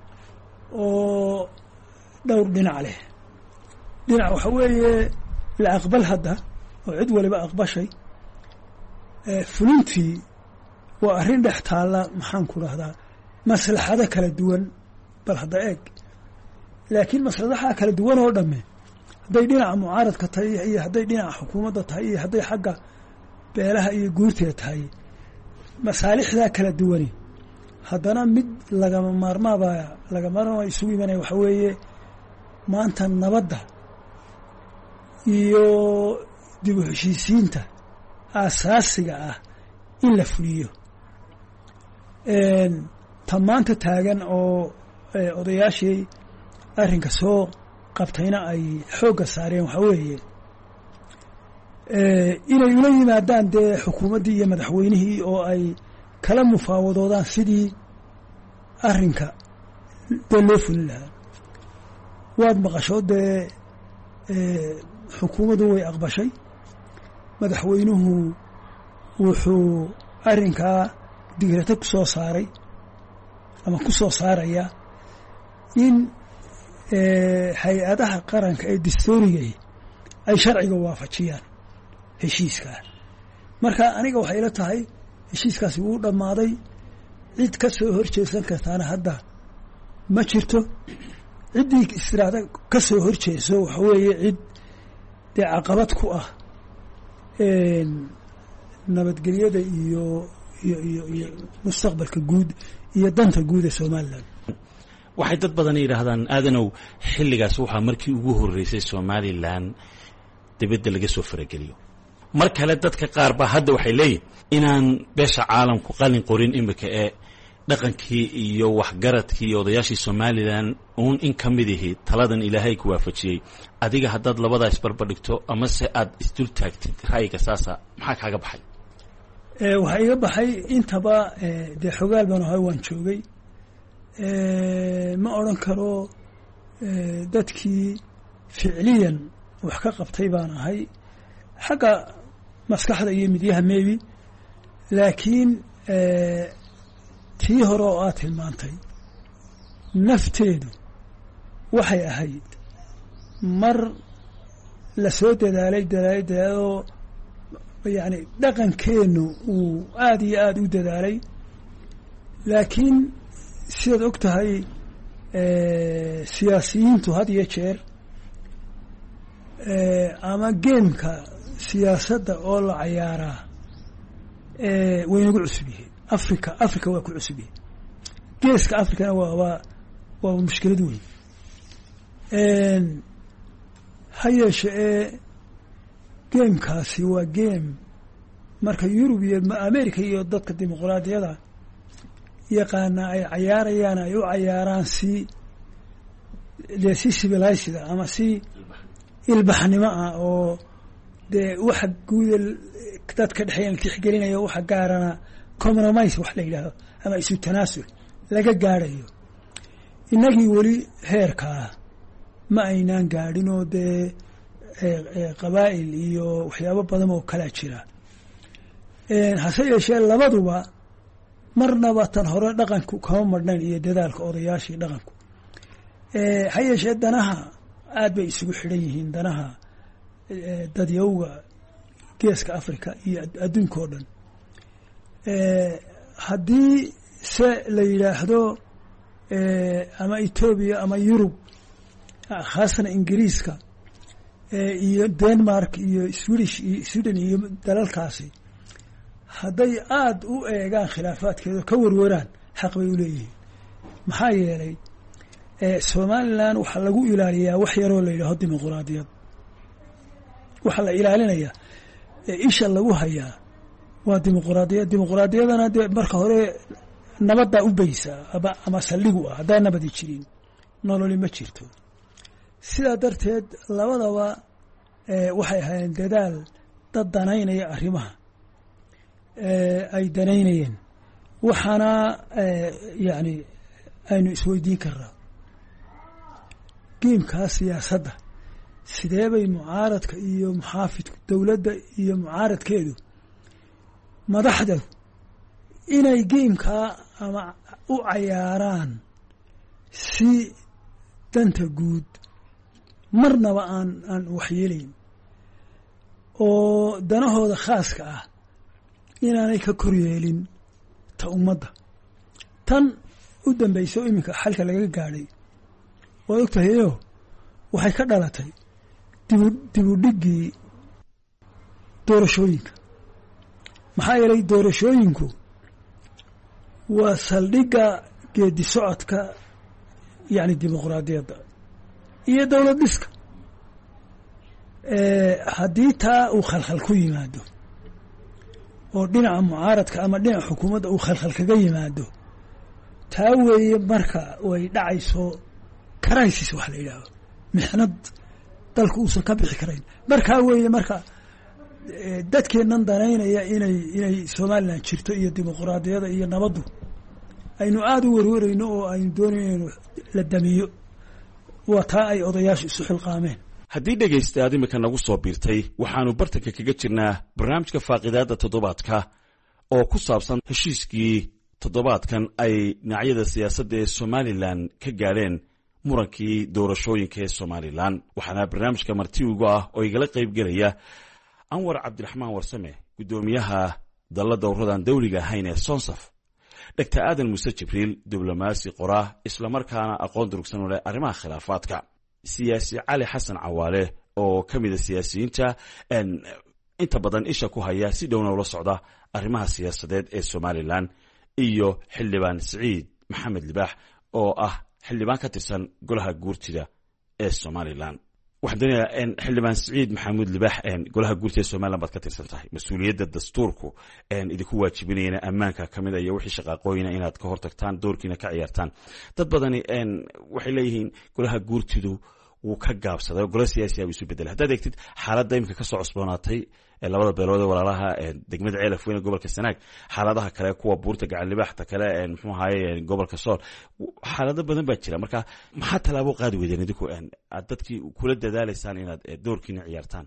oo dhowr dhinac leh dhinac waxa weeye la aqbal hadda oo cid waliba aqbashay fulintii waa arrin dhex taalla maxaan ku dhahdaa maslaxado kala duwan bal hadda eeg laakiin maslaxadaha kala duwan oo dhamme hadday dhinaca mucaaradka tahay iyo hadday dhinaca xukuumadda tahay iyo hadday xagga beelaha iyo guurteeda tahay masaalixdaa kala duwani haddana mid lagama maarmaaba lagama maarmaaba isugu imanaya waxa weeye maanta nabadda iyo dib u heshiisiinta aasaasiga ah in la fuliyo ta maanta taagan oo odayaashii arrinka soo qabtayna ay xoogga saareen waxaa weeye inay ula yimaadaan dee xukuumaddii iyo madaxweynihii oo ay kala mufaawadoodaan sidii arrinka dee loo fulin lahaa waad maqasho dee xukuumaddu way aqbashay madaxweynuhu wuxuu arrinkaa digrata ku soo saaray ama ku soo saaraya in hay-adaha qaranka ee dastuurigay ay sharciga waafajiyaan heshiiskaa marka aniga waxay ila tahay heshiiskaasi wuu dhammaaday cid ka soo horjeesan kartaana hadda ma jirto ciddii istiraada ka soo horjeeso waxa weeye cid dee caqabad ku ah nabadgelyada iyo iyo iyo iyo mustaqbalka guud iyo danta guud ee somalilan waxay dad badan yidhaahdaan aadanow xilligaas waxaa markii ugu horreysay somalilan dibadda laga soo farageliyo mar kale dadka qaar baa hadda waxay leeyihin inaan beesha caalamku qalin qorin imika ee dhaqankii iyo waxgaradkii iyo odayaashii somalilan uun in ka mid ihi taladan ilaahay ku waafajiyey adiga haddaad labadaa isbarbardhigto amase aad isdul taagtid ra'yiga saasa maxaa kaaga baxay waxaa iga baxay intaba dee xogaal baan ahay waan joogay ma odran karo dadkii ficliyan wax ka qabtay baan ahay xagga maskaxda iyo midyaha maybe laakiin tii hore oo aad tilmaantay nafteedu waxay ahayd mar la soo dadaalay dadaalay dadaaloo yacni dhaqankeennu uu aada iyo aada u dadaalay laakiin sidaad og tahay siyaasiyiintu had iyo jeer ama geemka siyaasadda oo la cayaaraa way nagu cusub yihiin africa africa waa ku cusub yihiin geeska africana waa waa waa mushkilad weyn ha yeeshe ee geemkaasi waa geem marka yurub iyo america iyo dadka dimuqraadiyada yaqaana ay cayaarayaan ay u cayaaraan si dee si civilizeda ama si ilbaxnimo ah oo dee waxa guuda dadka dhexeeya la tixgelinayo waxa gaarana compromise wax la yidhaahdo ama isu tanaasul laga gaadhayo innagii weli heerkaa ma aynaan gaadhin oo dee qabaa'il iyo waxyaabo badan oo kalaa jira hase yeeshee labaduba marnaba tan hore dhaqanku kama marhnayn iyo dadaalka odayaashii dhaqanku ha yeeshee danaha aad bay isugu xidhan yihiin danaha dadyawga geeska africa iyo adduunka oo dhan haddii se la yidhaahdo ama etoobiya ama yurub khaasatan ingiriiska iyo denmark iyo swedish iyo sweden iyo dalalkaasi hadday aada u eegaan khilaafaadkeeda ka warwaraan xaq bay u leeyihiin maxaa yeelay somalilan waxaa lagu ilaaliyaa wax yaroo la yidhaaho dimuqraadiyad waxaa la ilaalinayaa isha lagu hayaa waa dimuqraadiyad dimuqraadiyadana dee marka hore nabaddaa u baysaa ama ama saldhigu ah haddaa nabadi jirin nololi ma jirto sidaa darteed labadaba waxay ahaayeen dadaal dad danaynaya arrimaha ay danaynayeen waxaana yacni aynu isweydiin karnaa geemkaa siyaasadda sidee bay mucaaradka iyo muxaafidku dowladda iyo mucaaradkeedu madaxda inay geemkaa ama u cayaaraan si danta guud marnaba aan aan waxyeelayn oo danahooda khaaska ah inaanay ka kor yeelin ta ummadda tan u dambayso iminka xalka laga gaadhay waad og tahayo waxay ka dhalatay dibu dibudhiggii doorashooyinka maxaa yeelay doorashooyinku waa saldhigga geedi socodka yacni dimuqraadiyadda iyo dowlad dhiska haddii taa uu khalkhal ku yimaado oo dhinaca mucaaradka ama dhinaca xukuumadda uu khalkhal kaga yimaado taa weeye marka way dhacayso crisis wax la yidhaaho mixnad dalka uusan ka bixi karayn markaa weeye marka dadkeennan danaynaya inay inay somalilan jirto iyo dimuquraadiyada iyo nabaddu aynu aada u warwarayno oo aynu doonayno inaynu la damiyo waa taa ay odayaashu isu xilqaameen haddii dhegaysta aad imika nagu soo biirtay waxaannu bartanka kaga jirnaa barnaamijka faaqidaadda toddobaadka oo ku saabsan heshiiskii toddobaadkan ay dhinacyada siyaasadda ee somalilan ka gaadheen murankii doorashooyinka ee somalilan waxaana barnaamijka marti ugu ah oo igala qayb gelaya anwar cabdiraxmaan warsame guddoomiyaha dalla dowradan dawliga ahayn ee sonsaf dhegtar aadan muuse jibriil diblomaasi qoraa islamarkaana aqoon durugsan u leh arrimaha khilaafaadka siyaasi cali xasan cawaale oo ka mida siyaasiyiinta inta badan isha ku haya si dhowna ula socda arrimaha siyaasadeed ee somalilan iyo xildhibaan siciid maxamed libaax oo ah xildhibaan ka tirsan golaha guurtida ee somalilan waxaan doonayaa xildhibaan siciid maxamuud libaax golaha guurtida ee somalilan baad ka tirsan tahay mas-uuliyadda dastuurku idinku waajibinayana ammaanka ka mid a iyo wixii shaqaaqooyina inaad ka hortagtaan doorkiina ka ciyaartaan dad badani waxay leeyihiin golaha guurtidu wuu ka gaabsaday oo golo siyaasi aba isu bedelay haddaad eegtid xaaladda imika ka soo cusboonaatay labada beelood ee walaalaha degmada ceelaf weyne gobolka sanaag xaaladaha kale kuwa buurta gacan libaaxta kale muxuu ahaye gobolka sool xaalado badan baa jira marka maxaa tallaabo qaadi weydeen idinku aad dadkii kula dadaalaysaan inaad doorkiina ciyaartaan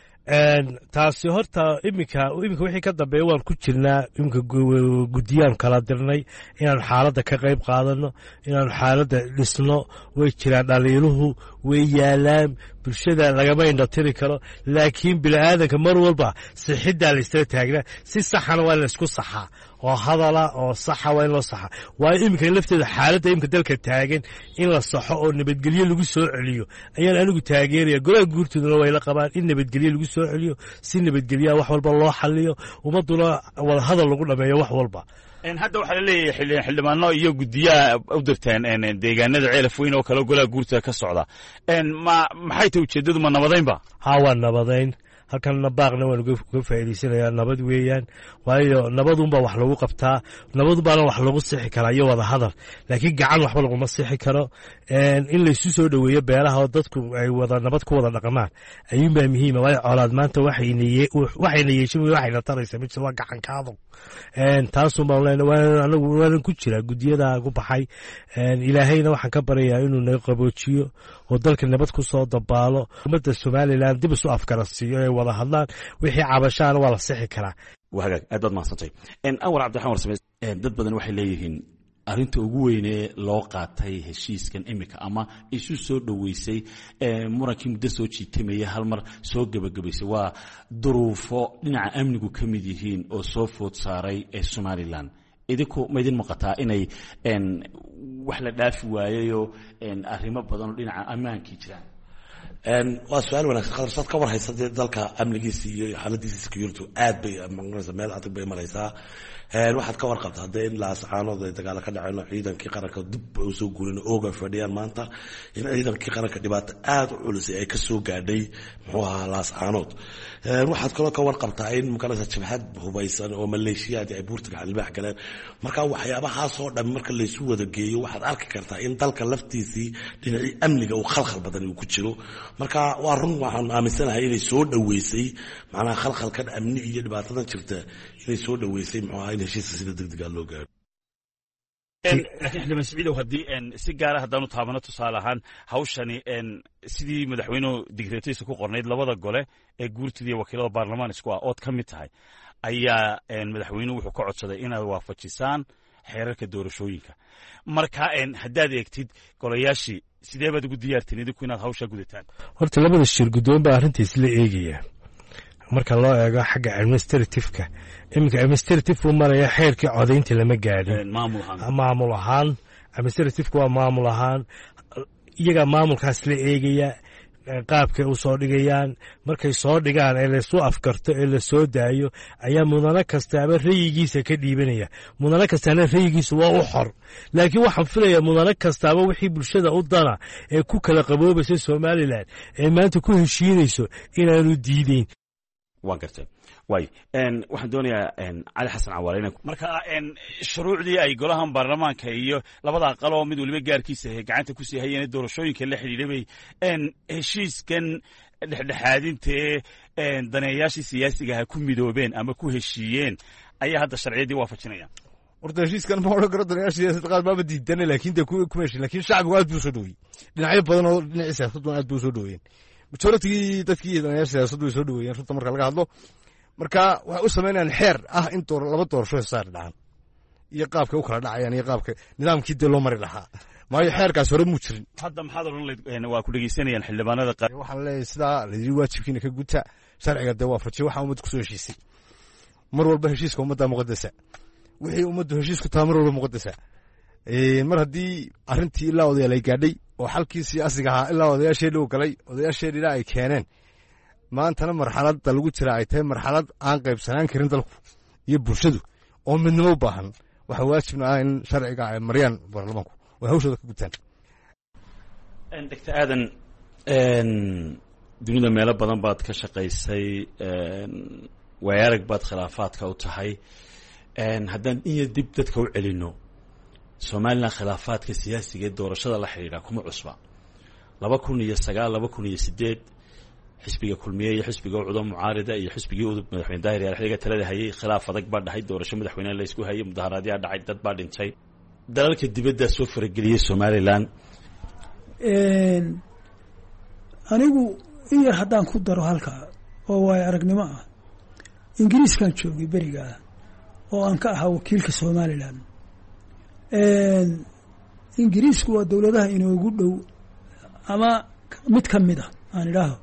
taasi horta iminka iminka wixii ka dambeeya waan ku jirnaa iminka guddiyaan kala dirnay inaan xaaladda ka qayb qaadano inaan xaaladda dhisno way jiraan dhaliiluhu way yaalaan bulshada lagama indha tiri karo laakiin bini'aadanka mar walba sixiddaa la isla taagnaa si saxana waa in la isku saxaa oo hadala oo saxa waa in loo saxa waayo iminka lafteeda xaaladda iminka dalka taagan in la saxo oo nabadgelyo lagu soo celiyo ayaan anigu taageeraya golaha guurtooduna way la qabaan in nabadgelyo lagu soo celiyo si nabadgelyaha wax walba loo xaliyo ummadduna wada hadal lagu dhameeyo wax walba hadda waxaa laleeyahay xildhibaano iyo guddiyaha u dirteen deegaanada ceelaf weyn oo kale golaha guurtada ka socda ma maxay tahay ujeeddadu ma nabadaynba ha waa nabadayn halkanna baaqna waan uga faa'iidaysanayaa nabad weeyaan waayo nabadunbaa wax lagu qabtaa nabadunbaana wax lagu sixi karaa iyo wada hadal laakiin gacan waxba laguma sixi karo in laysu soo dhoweeyo beelaha oo dadku ay wada nabad ku wada dhaqmaan ayuunbaa muhiima waayo colaad maanta waxayna yeeshin waxayna taraysa mise waa gacankaado taasunbaan leenahay anagu waanan ku jiraa guddiyada ku baxay ilaahayna waxaan ka baryayaa inuu naga qaboojiyo oo dalka nabad ku soo dabaalo ummadda somalilan dib isu afgarasiiyo ay wada hadlaan wixii cabashaana waa la sixi karaa waa hagaag aad baad mahadsantay anwar cabdiraxmaan warsame dad badan waxay leeyihiin arrinta ugu weynee loo qaatay heshiiskan imika ama isu soo dhoweysay murankii muddo soo jiitamaya hal mar soo gebagabaysay waa duruufo dhinaca amnigu ka mid yihiin oo soo food saaray ee somalilan idinku ma idin muuqataa inay wax la dhaafi waayayoo arrimo badan oo dhinaca ammaankii jiraan waa su-aal wanagsan qadarsaad ka war haysa dee dalka amnigiisa iyo xaaladiisa security aad bay maqnaysa meel adag bay maraysaa waxaad ka warqabta haddee in laascaanood ay dagaalo ka dhaceen oo ciidankii qaranka dib u soo guurin ooga fadhiyaan maanta in ciidankii qaranka dhibaato aad u culusay ay ka soo gaadhay muxuu ahaa laascaanood waxaad kaloo ka warqabtaa in magaraysa jabhad hubaysan oo maleeshiyaad ay buurta gacan libaax galeen marka waxyaabahaasoo dhan marka laysu wada geeyo waxaad arki kartaa in dalka laftiisii dhinacii amniga uu khalkhal badan uu ku jiro marka waa run waxaan aaminsanahay inay soo dhoweysay macnaha khalkhalkan amni iyo dhibaatadan jirta inay soo dhoweysay muxuu ahaa in heshiiska sida degdega loo gaaro laakiin xildhibaan siciidow haddii si gaara haddaanu taabano tusaale ahaan hawshani sidii madaxweynuhu digreetadiisa ku qornayd labada gole ee guurtida iyo wakiilada baarlamaan isku ah ood ka mid tahay ayaa madaxweynuhu wuxuu ka codsaday inaad waafajisaan xeerarka doorashooyinka marka haddaad eegtid golayaashii sidee baad ugu diyaarteen idinku inaad hawshaa gudataan horta labada shir guddoon baa arrintiis la eegaya marka loo eego xagga administrativeka iminka administrative uu maraya xeerkii codaynta lama gaadhin maamul ahaan administrativeka waa maamul ahaan iyagaa maamulkaas la eegaya qaabkay u soo dhigayaan markay soo dhigaan ee laysu afkarto ee la soo daayo ayaa mudane kastaaba rayigiisa ka dhiibanaya mudane kastaana rayigiisa waa u xor laakiin waxaan filayaa mudane kastaaba wixii bulshada u dana ee ku kala qaboobaysa somalilan ee maanta ku heshiinayso inaanu diideyn waan gartay way waxaan doonayaa cali xasan cawaale marka shuruucdii ay golahan baarlamaanka iyo labada aqal oo mid waliba gaarkiisa gacanta ku sii hayeen doorashooyinka la xidhiidhay heshiiskan dhexdhexaadinta ee daneeyaashii siyaasiga ha ku midoobeen ama ku heshiiyeen ayaa hadda sharciyadii waafajinaya horta heshiiskan ma odhan karo daneeyaashii siyaasadda qaar baaba diidana laakiin dee kuma heshin laakiin shacbigu aad buu soo dhoweeyey dhinacyo badan oo dhinacii siyaasaddu aad buu soo dhoweeyeen majoritigii dadkii daneeyaasha siyaasaddu way soo dhoweeyeen runta marka laga hadlo marka waxay u samaynayaan xeer ah in laba doorasho saar dhacaan iyo qaabkay u kala dhacayaan iyo qaabka nidaamkii dee loo mari lahaa maayo xeerkaas hore muu jirin hadda maxaad odhan layd waa ku dhegeysanayaan xildhibaanada qaar waxaan leeyahay sidaa layidhi waajibkiina ka guta sharciga dee waafajiya waxaa ummadda kusoo heshiisay mar walba heshiiska ummadda muqadasa wixii ummaddu heshiisku taha mar walba muqadasa mar haddii arrintii ilaa odayaal ay gaadhay oo xalkii siyaasiga ahaa ilaa odayaasheedhi u galay odayaasheedhina ay keeneen maantana marxaladda lagu jira ay tahay marxalad aan qaybsanaan karin dalku iyo bulshadu oo midnimo u baahan waxaa waajibna ah in sharciga ay mariyaan baarlamaanku oo hawshooda ka gutaan doctor aadan dunida meelo badan baad ka shaqaysay waayarag baad khilaafaadka u tahay haddaan iyo dib dadka u celinno somalilan khilaafaadka siyaasiga ee doorashada la xidhiidha kuma cusba laba kun iyo sagaal laba kun iyo sideed xisbiga kulmiye iyo xisbiga ucudo mucaarida iyo xisbigii udub madaxweyne daahir yaal xiliga talada hayay khilaaf adag baa dhahay doorasho madaxweyne la isku hayay mudaharaadyaa dhacay dad baa dhintay dalalka dibadda soo farageliyey somalilan anigu in yar haddaan ku daro halka oo waayo aragnimo ah ingiriiskan joogay berigaa oo aan ka ahaa wakiilka somalilan ingiriisku waa dowladaha inoogu dhow ama mid ka mid a aan idhaaho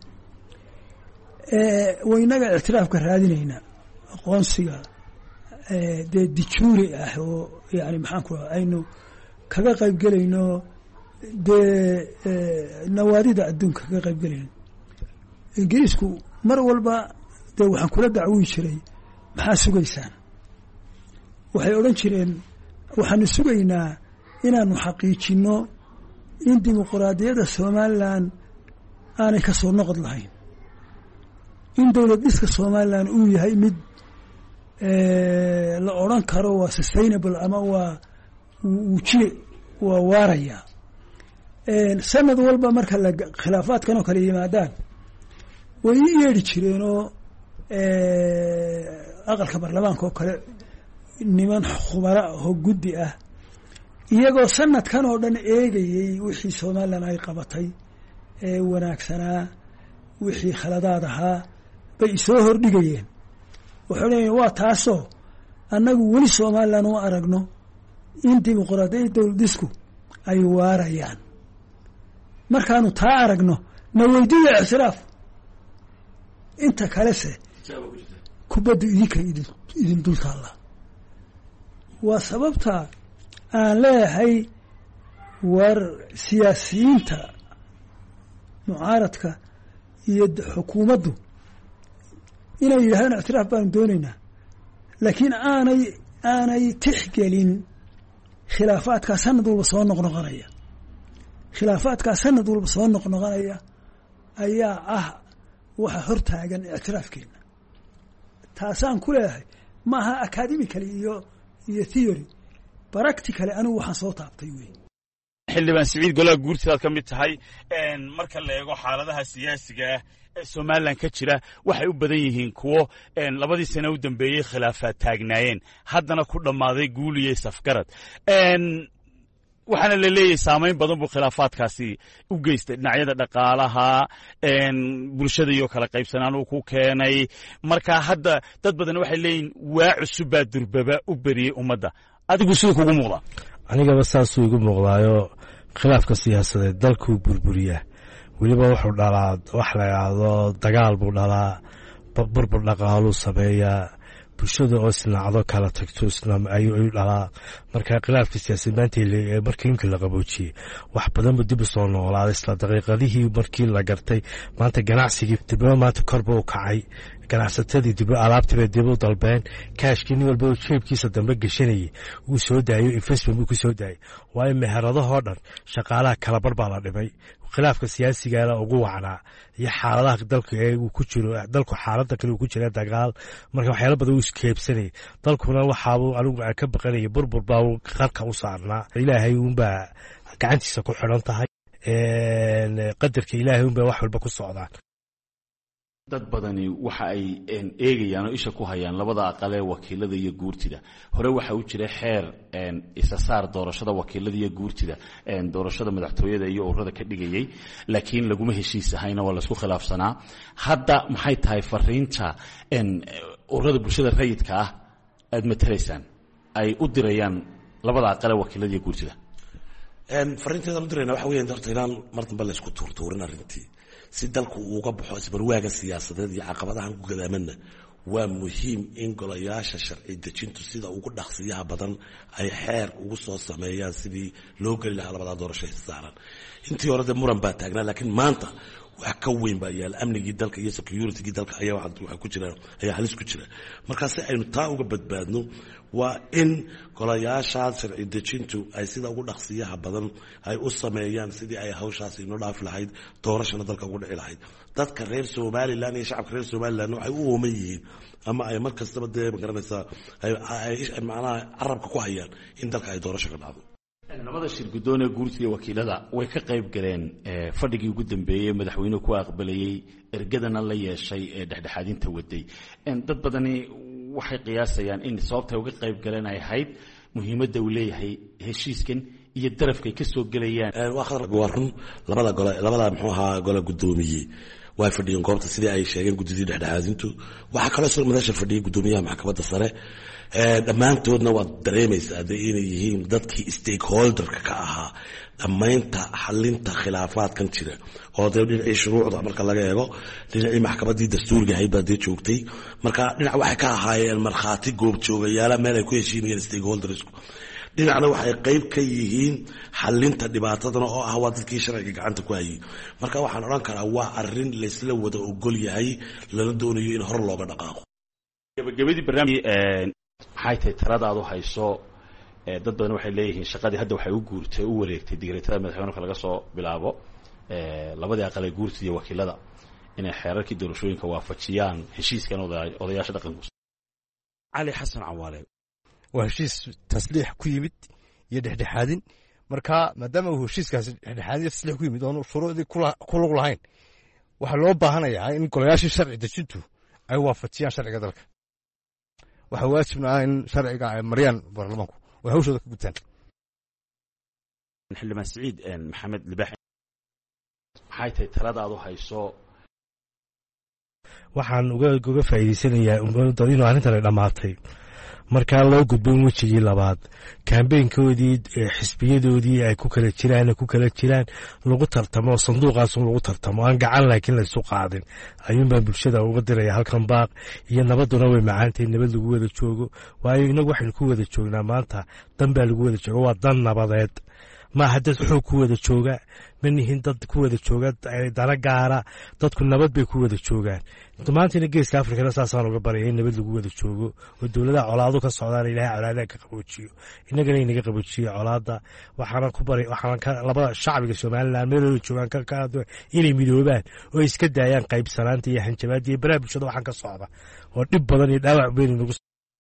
waynaga ictiraafka raadinayna aqoonsiga dee dijuuri ah oo yani maxaan ku raa aynu kaga qayb gelayno dee nawaadida adduunka kaga qayb gelayno ingiriisku mar walba dee waxaan kula dacwii jiray maxaa sugaysaan waxay odhan jireen waxaanu sugaynaa inaanu xaqiijinno in dimuquraadiyadda somalilan aanay ka soo noqod lahayn in dowlad dhiska somalilan uu yahay mid la odran karo waa sustainable ama waa wujiye waa waaraya sanad walba marka la khilaafaadkan oo kale yimaadaan way ii yeedhi jireenoo aqalka baarlamaanka oo kale niman khubara oo guddi ah iyagoo sanadkan oo dhan eegayey wixii somalilan ay qabatay ee wanaagsanaa wixii khaladaad ahaa bay isoo hordhigayeen waxay leeyiin waa taasoo annagu weli somalilan uma aragno in dimuquraadiyadda dowladisku ay waarayaan markaanu taa aragno na weydiiya ictiraaf inta kalese kubaddu idinka idin dul taalla waa sababta aan leeyahay war siyaasiyiinta mucaaradka iyo xukuumaddu inay yidhahdaan ictiraaf baanu doonaynaa laakiin aanay aanay tixgelin khilaafaadkaa sanad walba soo noqnoqonaya khilaafaadkaa sanad walba soo noqnoqonaya ayaa ah waxa hortaagan ictiraafkeena taasaan ku leeyahay ma aha academically iyo iyo theory practically anigu waxaan soo taabtay wey xildhibaan siciid golaha guurtidaad ka mid tahay marka la eego xaaladaha siyaasiga ah ee somalilan ka jira waxay u badan yihiin kuwo labadii sane u dambeeyey khilaafaad taagnaayeen haddana ku dhammaaday guuliyey safgarad waxaana la leeyahay saamayn badan buu khilaafaadkaasi u geystay dhinacyada dhaqaalaha bulshada iyo kala qaybsanaan uu ku keenay marka hadda dad badan waxay leeyihin waa cusubbaa durbaba u beriyey ummadda adigu siduu kugu muuqdaa anigaba saasuu igu muuqdaayo khilaafka siyaasadeed dalkuu burburiyaa weliba wuxuu dhalaa wax la idhaahdo dagaal buu dhalaa burbur dhaqaaluu sameeyaa bulshada oo isnaacdo kala tagto isnaam ayuu dhalaa marka khilaafka siyaasadeed maanta markii imka la qaboojiyey wax badan buu dib u soo noolaaday isla daqiiqadihii markii la gartay maanta ganacsigii dibna maanta korba u kacay ganacsatadii dib alaabtiibay dib u dalbeen kaashkii nin walba jeebkiisa dambe gashanayay wuu soo daayo investment buu ku soo daayay waayo meheradahoo dhan shaqaalaha kalabar baa la dhimay khilaafka siyaasigaana ugu wacnaa iyo xaaladaha dalka ee uu ku jiro dalku xaaladda kale uu ku jira dagaal marka waxyaalo badan uu iskeebsanayay dalkuna waxaabuu anigu aan ka baqanayay burbur baa uu qarka u saarnaa ilaahay uunbaa gacantiisa ku xidhan tahay qadarka ilaahay uunbaa wax walba ku socdaan dad badani waxa ay eegayaan oo isha ku hayaan labada aqal ee wakiilada iyo guurtida hore waxa uu jira xeer isa saar doorashada wakiilada iyo guurtida doorashada madaxtooyada iyo ururada ka dhigayay laakiin laguma heshiis ahayna waa la isku khilaafsanaa hadda maxay tahay fariinta ururada bulshada rayidka ah aad matalaysaan ay u dirayaan labada aqal ee wakiilada iyo guurtida fariinteeda u dirayna waxa weeyaan horta inaan mar dambe la isku tuurtuurin arrintii si dalku uuga baxo isbarwaaga siyaasadeed iyo caqabadahan ku gadaamadna waa muhiim in golayaasha sharci dejintu sida ugu dhaqsiyaha badan ay xeer ugu soo sameeyaan sidii loo geli lahaa labadaa doorasho saaran intii hore dee muran baa taagnaa laakiin maanta wax ka weyn baa yaala amnigii dalka iyo securitigii dalka ayaa waxa ku jira ayaa halis ku jira marka si aynu taa uga badbaadno waa in golayaashaas sharci dejintu ay sida ugu dhaqsiyaha badan ay u sameeyaan sidii ay hawshaas inoo dhaafi lahayd doorashana dalka ugu dhici lahayd dadka reer somalilan iyo shacabka reer somalilan waxay u ooman yihiin ama ay mar kastaba dee magaranaysaa ay macnaha carabka ku hayaan in dalka ay doorasho ka dhacdo labada shir guddoon ee guurtiga wakiilada way ka qayb galeen fadhigii ugu dambeeyey madaxweynuhu ku aqbalayey ergadana la yeeshay ee dhexdhexaadinta waday dad badani waxay qiyaasayaan in sababtay uga qayb galeen ay ahayd muhiimadda uu leeyahay heshiiskan iyo darafkay ka soo gelayaan waa run labada gole labada muxuu ahaa gole guddoomiye way fadhiyeen goobta sidii ay sheegeen guddidii dhexdhexaadintu waxaa kaloo soo madasha fadhiyay guddoomiyaha maxkamadda sare dhammaantoodna waad dareemaysaa dee inay yihiin dadkii stakeholderka ka ahaa dhammaynta xalinta khilaafaadkan jira oo dee dhinacii shuruucda marka laga eego dhinacii maxkamaddii dastuuriga ahayd baa dee joogtay marka dhinac waxay ka ahaayeen markhaati goobjoogayaala meel ay ku heshiinayeen stakeholdersku dhinacna waxay qayb ka yihiin xalinta dhibaatadana oo ah waa dadkii sharciga gacanta ku hayay marka waxaan odhan karaa waa arrin laysla wada ogol yahay lana doonayo in hor looga dhaqaaqo gabagabadii barnaamij maxay tahay taladaadu hayso dad badan waxay leeyihiin shaqadii hadda waxay u guurtay u wareegtay digreetada madaxweynuka laga soo bilaabo labadii aqal ee guurtida iyo wakiilada inay xeerarkii doorashooyinka waafajiyaan heshiiskan odayaasha dhaqanku cali xasan cawaale waa heshiis tasliix ku yimid iyo dhexdhexaadin marka maadaama uu heshiiskaasi dhexdhexaadin iyo tasliix ku yimid oonu shuruucdii ku lug lahayn waxaa loo baahanayaa in golayaashii sharci dejintu ay waafajiyaan sharciga dalka waxaa waajibna ah in sharciga ay mariyaan baarlamaanku way hawshooda ka gutaan xildhibaan siciid maxamed libax maxay tahay taladaadu hayso waxaan uga uga faa'iideysanayaa inuu arrintan ay dhammaatay markaa loo gudbin wejigii labaad kambeynkoodii xisbiyadoodii ay ku kala jiraan ku kala jiraan lagu tartamo sanduuqaas lagu tartamo aan gacan laakiin la isu qaadin ayuunbaa bulshada uga diraya halkan baaq iyo nabaduna way macaantahay nabad lagu wada joogo waayo inagu waxaynu ku wada joognaa maanta dan baa lagu wada jooga waa dan nabadeed maaha dad xoog ku wada jooga ma nihin dad ku wada jooga dana gaara dadku nabad bay ku wada joogaan maantana geeska afrikana saasaan uga baraya in nabad lagu wada joogo oo dowladaha colaado ka socdaan ilaahay colaadaha ka qaboojiyo innagana inaga qaboojiyo colaada waxaana ku baray waxaana labada shacbiga somaliland meelooda joogaan ka inay midoobaan oo iska daayaan qaybsanaanta iyo hanjabaada iyo baraha bulshada waxaan ka socda oo dhib badan iyo dhaawac weyn nagu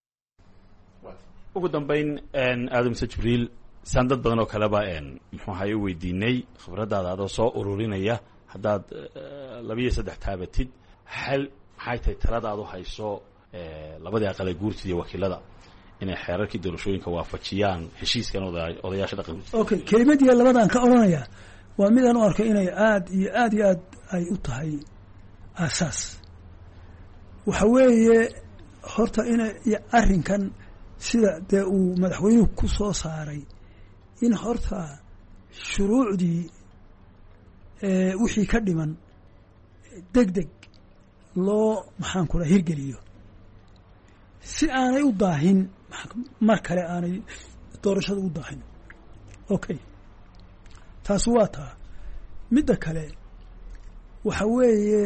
ugu dambayn aadam se jibriil saan dad badan oo kaleba muxuu ahaye u weydiinay khibraddaada adoo soo ururinaya haddaad labiyo saddex taabatid xal maxay tahay taladaadu hayso labadii aqal ee guurtida iyo wakiilada inay xeerarkii doorashooyinka waafajiyaan heshiiskan odayaasha dhaqanka okay kelimadiiya labadan ka odhanaya waa midaan u arkay inay aad iyo aad iyo aad ay u tahay aasaas waxa weeye horta ina arrinkan sida dee uu madaxweynuhu ku soo saaray in horta shuruucdii wixii ka dhiman deg deg loo maxaan kula hirgeliyo si aanay u daahin mar kale aanay doorashada u daahin. okay taas waa taa. midda kale waxa weeye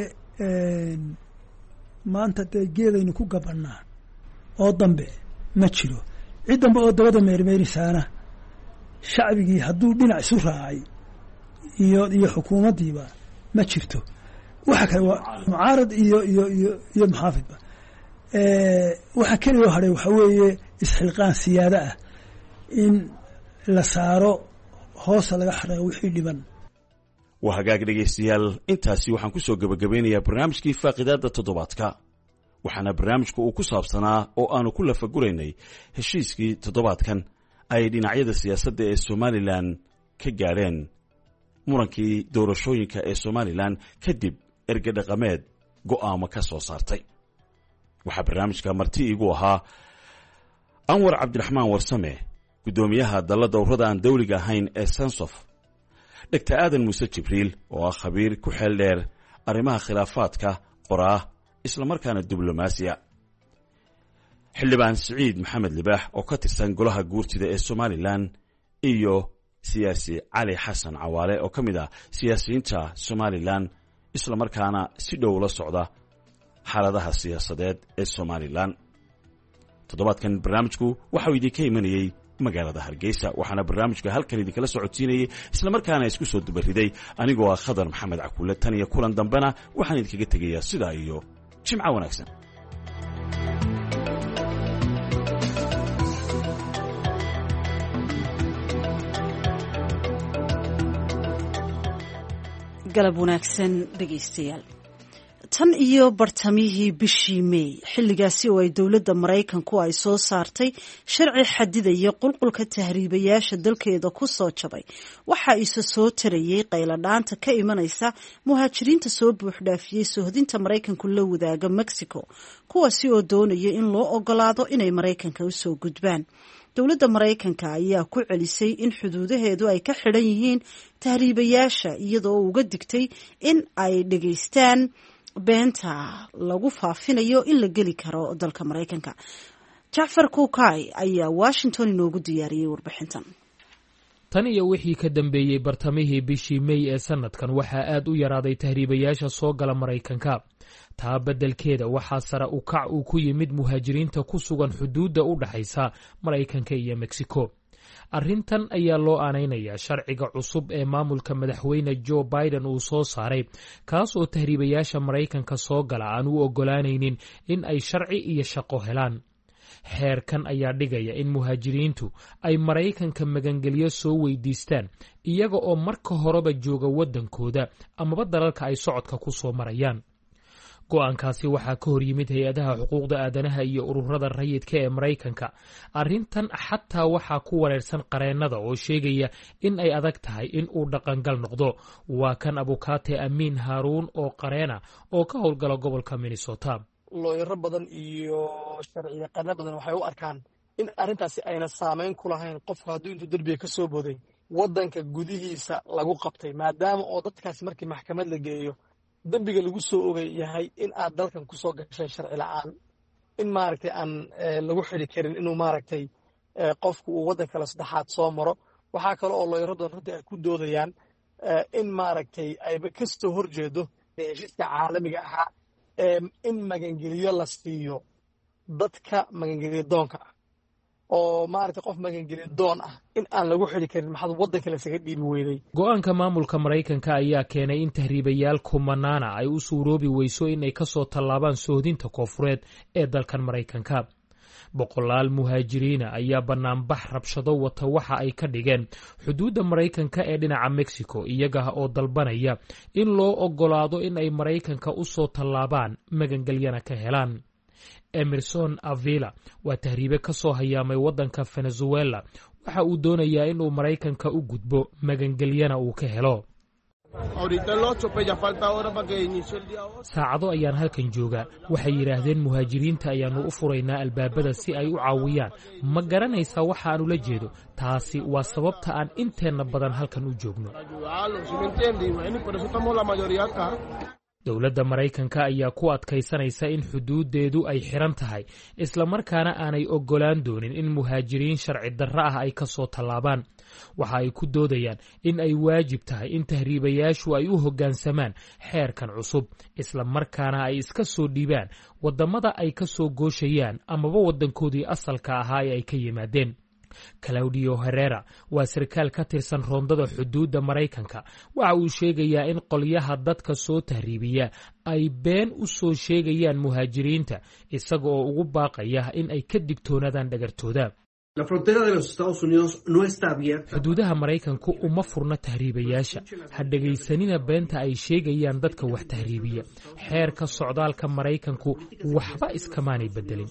maanta dee geedaynu ku gabanaa oo dambe ma jiro. cid dambe oo dabada meermeerisaana shacbigii hadduu dhinac isu raacay iyo iyo xukuumaddiiba ma jirto. waxa kale waa mucaarad iyo iyo iyo iyo muxaafidba. waxa keliya hadhay waxa weeye isxilqaan siyaada ah in la saaro hoosa laga xareeyo wixii dhiban. waa hagaag dhegaystayaal, intaasi waxaan ku soo gabagabeynayaa barnaamijkii faaqidaadda toddobaadka. waxaana barnaamijku uu ku saabsanaa oo aanu ku lafaguraynay heshiiskii toddobaadkan ay dhinacyada siyaasadda ee somalilan ka gaadheen murankii doorashooyinka ee somalilan kadib erge dhaqameed go'aamo ka soo saartay. waxaa barnaamijka marti iigu ahaa anwar cabdiraxmaan warsame, guddoomiyaha dalla dowrada aan dawliga ahayn ee sansof, dhegtar aadan muuse jibriil oo ah khabiir ku xeel dheer arrimaha khilaafaadka, qoraa islamarkaana diblomaasiya, xildhibaan siciid maxamed libaax oo ka tirsan golaha guurtida ee somalilan, iyo siyaasi cali xasan cawaale oo ka mid ah siyaasiyiinta somalilan islamarkaana si dhow la socda xaaladaha siyaasadeed ee somalilan. toddobaadkan barnaamijku waxau idinka imanayey magaalada hargeysa, waxaana barnaamijka halkan idinkala socodsiinayay islamarkaana isku soo dubariday anigoo ah khadar maxamed cakuule. tan iyo kulan dambena waxaan idinkaga tegayaa sidaa iyo jimco wanaagsan. galab wanaagsan dhegaystayaal. tan iyo bartamihii bishii May, xilligaasi oo ay dowladda Maraykanku ay soo saartay sharci xadidaya qulqulka tahriibayaasha dalkeeda ku soo jabay, waxa isa soo tarayay qayladhaanta ka imanaysa muhaajiriinta soo buuxdhaafiyey sohdinta Maraykanku la wadaaga Mexico, kuwaasi oo doonaya in loo ogolaado inay Maraykanka u soo gudbaan. dowladda Maraykanka ayaa ku celisay in xuduudaheedu ay ka xidhan yihiin tahriibayaasha, iyadoo uga digtay in ay dhageystaan beenta lagu faafinayo in la geli karo dalka Maraykanka. Jacfar Kuukay ayaa Washington inoogu diyaariyey warbixintan. tan iyo wixii ka dambeeyey bartamihii bishii May ee sanadkan waxaa aad u yaraaday tahriibayaasha soo gala Maraykanka. taa beddelkeeda waxaa sare u kac uu ku yimid muhaajiriinta ku sugan xuduudda u dhaxaysa Maraykanka iyo Mexico. arrintan ayaa loo aanaynayaa sharciga cusub ee maamulka madaxweyne Joe Biden uu soo saaray, kaas oo tahriibayaasha Maraykanka soo gala aan u oggolaanaynin in ay sharci iyo shaqo helaan. xeerkan ayaa dhigaya in muhaajiriintu ay Maraykanka magangelyo soo weydiistaan iyaga oo marka horeba jooga waddankooda amaba dalalka ay socodka ku soo marayaan. go'aankaasi waxaa ka hor yimid hay-adaha xuquuqda aadanaha iyo ururada rayidka ee Maraykanka. arrintan xataa waxaa ku wareersan qareennada oo sheegaya in ay adag tahay in uu dhaqangal noqdo. waa kan abukaate Amiin Haaruun oo qareena oo ka howlgala gobolka Minnesota. looyaro badan iyo sharci yaqaano badan waxay u arkaan in arrintaasi ayna saameyn ku lahayn qofku hadduu intuu derbiga ka soo booday waddanka gudihiisa lagu qabtay, maadaama oo dadkaasi markii maxkamad la geeyo dembiga lagu soo ogay yahay in aad dalkan ku soo gashay sharci la'aan, in maaragtay aan lagu xidhi karin inuu maaragtay qofku uu waddan kale saddexaad soo maro. waxaa kale oo looyaradan runtii ay ku doodayaan in maaragtay ayba ka soo horjeedo heshiiska caalamiga ahaa in magangeliyo la siiyo dadka magangeliyo doonka ah, oo maaragtay qof magangeliyo doon ah in aan lagu xidhi karin maxad waddanka lasaga dhiibi weyday. go'aanka maamulka Maraykanka ayaa keenay in tahriibayaal kumanaana ay u suuroobi weyso inay ka soo tallaabaan sohdinta koonfureed ee dalkan Maraykanka. boqolaal muhaajiriina ayaa banaanbax rabshado wata waxa ay ka dhigeen xuduudda Maraykanka ee dhinaca Mexico, iyaga oo dalbanaya in loo oggolaado in ay Maraykanka u soo tallaabaan magangelyana ka helaan. Emerson Avila waa tahriibe ka soo hayaamay waddanka Venezuela. waxa uu doonayaa inuu Maraykanka u gudbo magangelyana uu ka helo. saacado ayaan halkan joogaa. waxay yidhaahdeen muhaajiriinta ayaannu u furaynaa albaabada si ay u caawiyaan. ma garanaysaa waxa aan ula jeedo? taasi waa sababta aan inteenna badan halkan u joogno. dowladda Maraykanka ayaa ku adkaysanaysa in xuduudeedu ay xiran tahay isla markaana aanay ogolaan doonin in muhaajiriin sharci darro ah ay ka soo tallaabaan. waxa ay ku doodayaan in ay waajib tahay in tahriibayaashu ay u hoggaansamaan xeerkan cusub isla markaana ay iska soo dhiibaan wadamada ay ka soo gooshayaan amaba wadankoodii asalka ahaa ee ay ka yimaadeen. Claudio Herrera waa sarkaal ka tirsan roondada xuduudda Maraykanka. waxa uu sheegayaa in qolyaha dadka soo tahriibiya ay been u soo sheegayaan muhaajiriinta isaga oo ugu baaqaya in ay ka digtoonaadaan dhagartooda. xuduudaha Maraykanku uma furna tahriibayaasha. ha dhegaysanina beenta ay sheegayaan dadka wax tahriibiya. xeerka socdaalka Maraykanku waxba iskamaanay bedelin.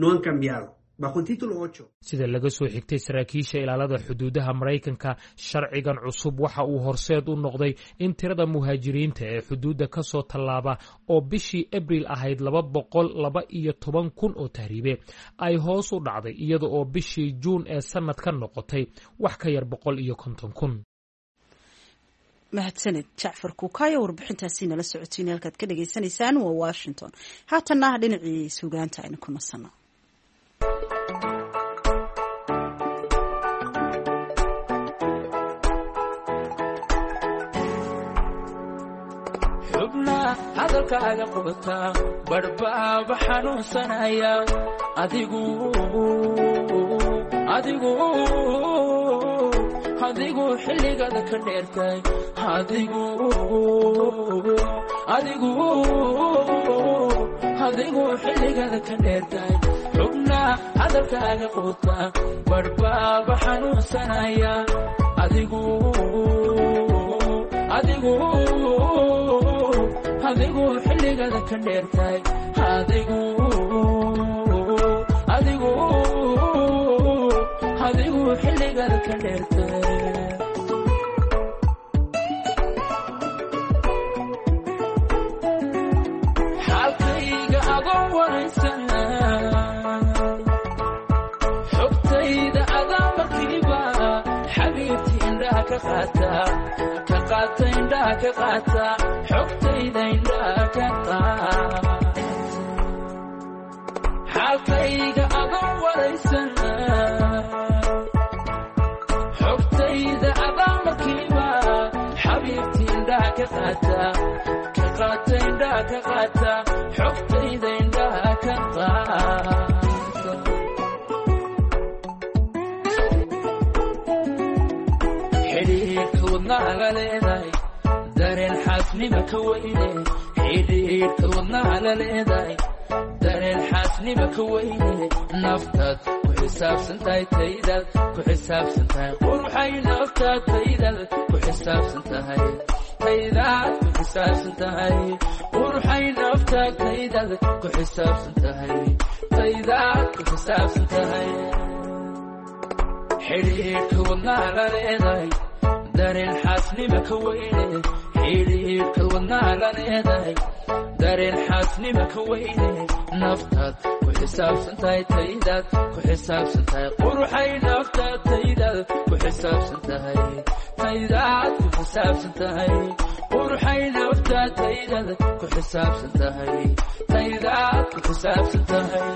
sida laga soo xigtay saraakiisha ilaalada xuduudaha Maraykanka, sharcigan cusub waxa uu horseed u noqday in tirada muhaajiriinta ee xuduudda ka soo tallaaba oo bishii Abriil ahayd laba boqol laba iyo toban kun oo tahriibe ay hoos u dhacday iyada oo bishii Juun ee sanadka noqotay wax ka yar boqol iyo konton kun. mahadsaned Jacfar Kukayo warbixintaasi nala socotiin halkaad ka dhageysanaysaan waa Washington. haatana dhinacii suugaanta aynu ku nasano. hadalkaaga qubata barbaaba xanuunsanaya adigu adigu adigu xilligada ka dheertay adigu adigu adigu xilligada ka dheertay xubna hadalkaaga qubata barbaaba xanuunsanaya adigu adigu adigu xilligada ka dheertay adigu adigu adigu xilligada ka dheertay xaalkayga adoo waraysan xogtayda adaa markiiba xabiibti indhaha ka qaata ka qaata indhaha ka qaata xogtayda indhaha ka qaata xaalkayga adoo waraysan xogtayda adaa markiiba xabiibti indhaha ka qaata ka qaata indhaha ka qaata xogtayda indhaha ka qaata xidhiidhka wadnaha la leedahay dareen xaasnima ka weyne xidhiidhka wadnaha la leedahay dareen xaasnima ka weyne naftaad ku xisaabsan tahay taydaad ku xisaabsan tahay quruxay naftaad taydaad ku xisaabsan tahay taydaad ku xisaabsan tahay quruxay naftaad taydaad ku xisaabsan tahay taydaad ku xisaabsan tahay xidhiidhka wadnaha la leedahay dareen xaasnima ka weyne xidhiidhka wadnaha la leedahay dareen xaasnima ka weyne naftaad ku xisaabsan tahay taydaad ku xisaabsan tahay quruxay naftaad taydaad ku xisaabsan tahay taydaad ku xisaabsan tahay quruxay naftaad taydaad ku xisaabsan tahay taydaad ku xisaabsan tahay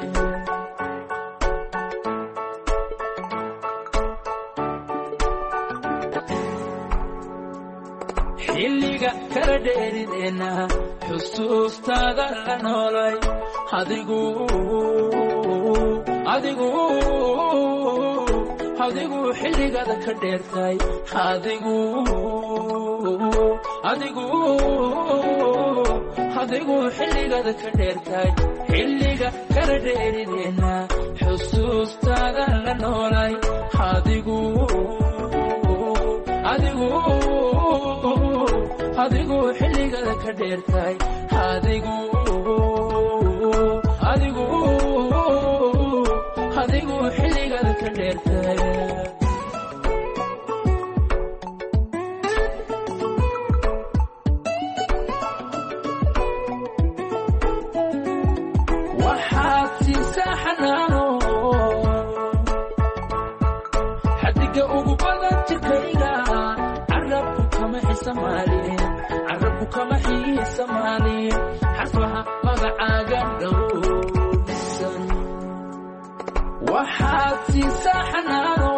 xilliga kala dheerideena xusuustaada la noolay adigu adigu adigu xilligada ka dheertay adigu adigu adigu xilligada ka dheertay xilliga kala dheerideena xusuustaada la noolay adigu adigu adigu xilligada ka dheertay adigu adigu adigu xilligada ka dheertay waxaad siisaa xanaano xadiga ugu badan jirkayga carabku kama xisamaalin carabku kama xiis soomaaliye xarfaha magacaaga dhowrsan waxaad siisaa xanaano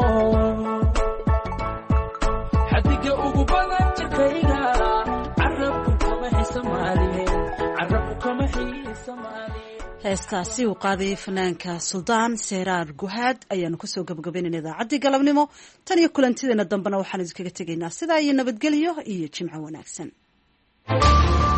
xadiga ugu badan jirkayga carabku kama xiisamaaliye carabku kama xiisamaaliye heestaasi uu qaadayay fanaanka suldaan seeraar guhaad ayaanu kusoo gabagabaynayna idaacaddii galabnimo tan iyo kulantideena dambena waxaan idinkaga tegaynaa sidaa iyo nabadgelyo iyo jimco wanaagsan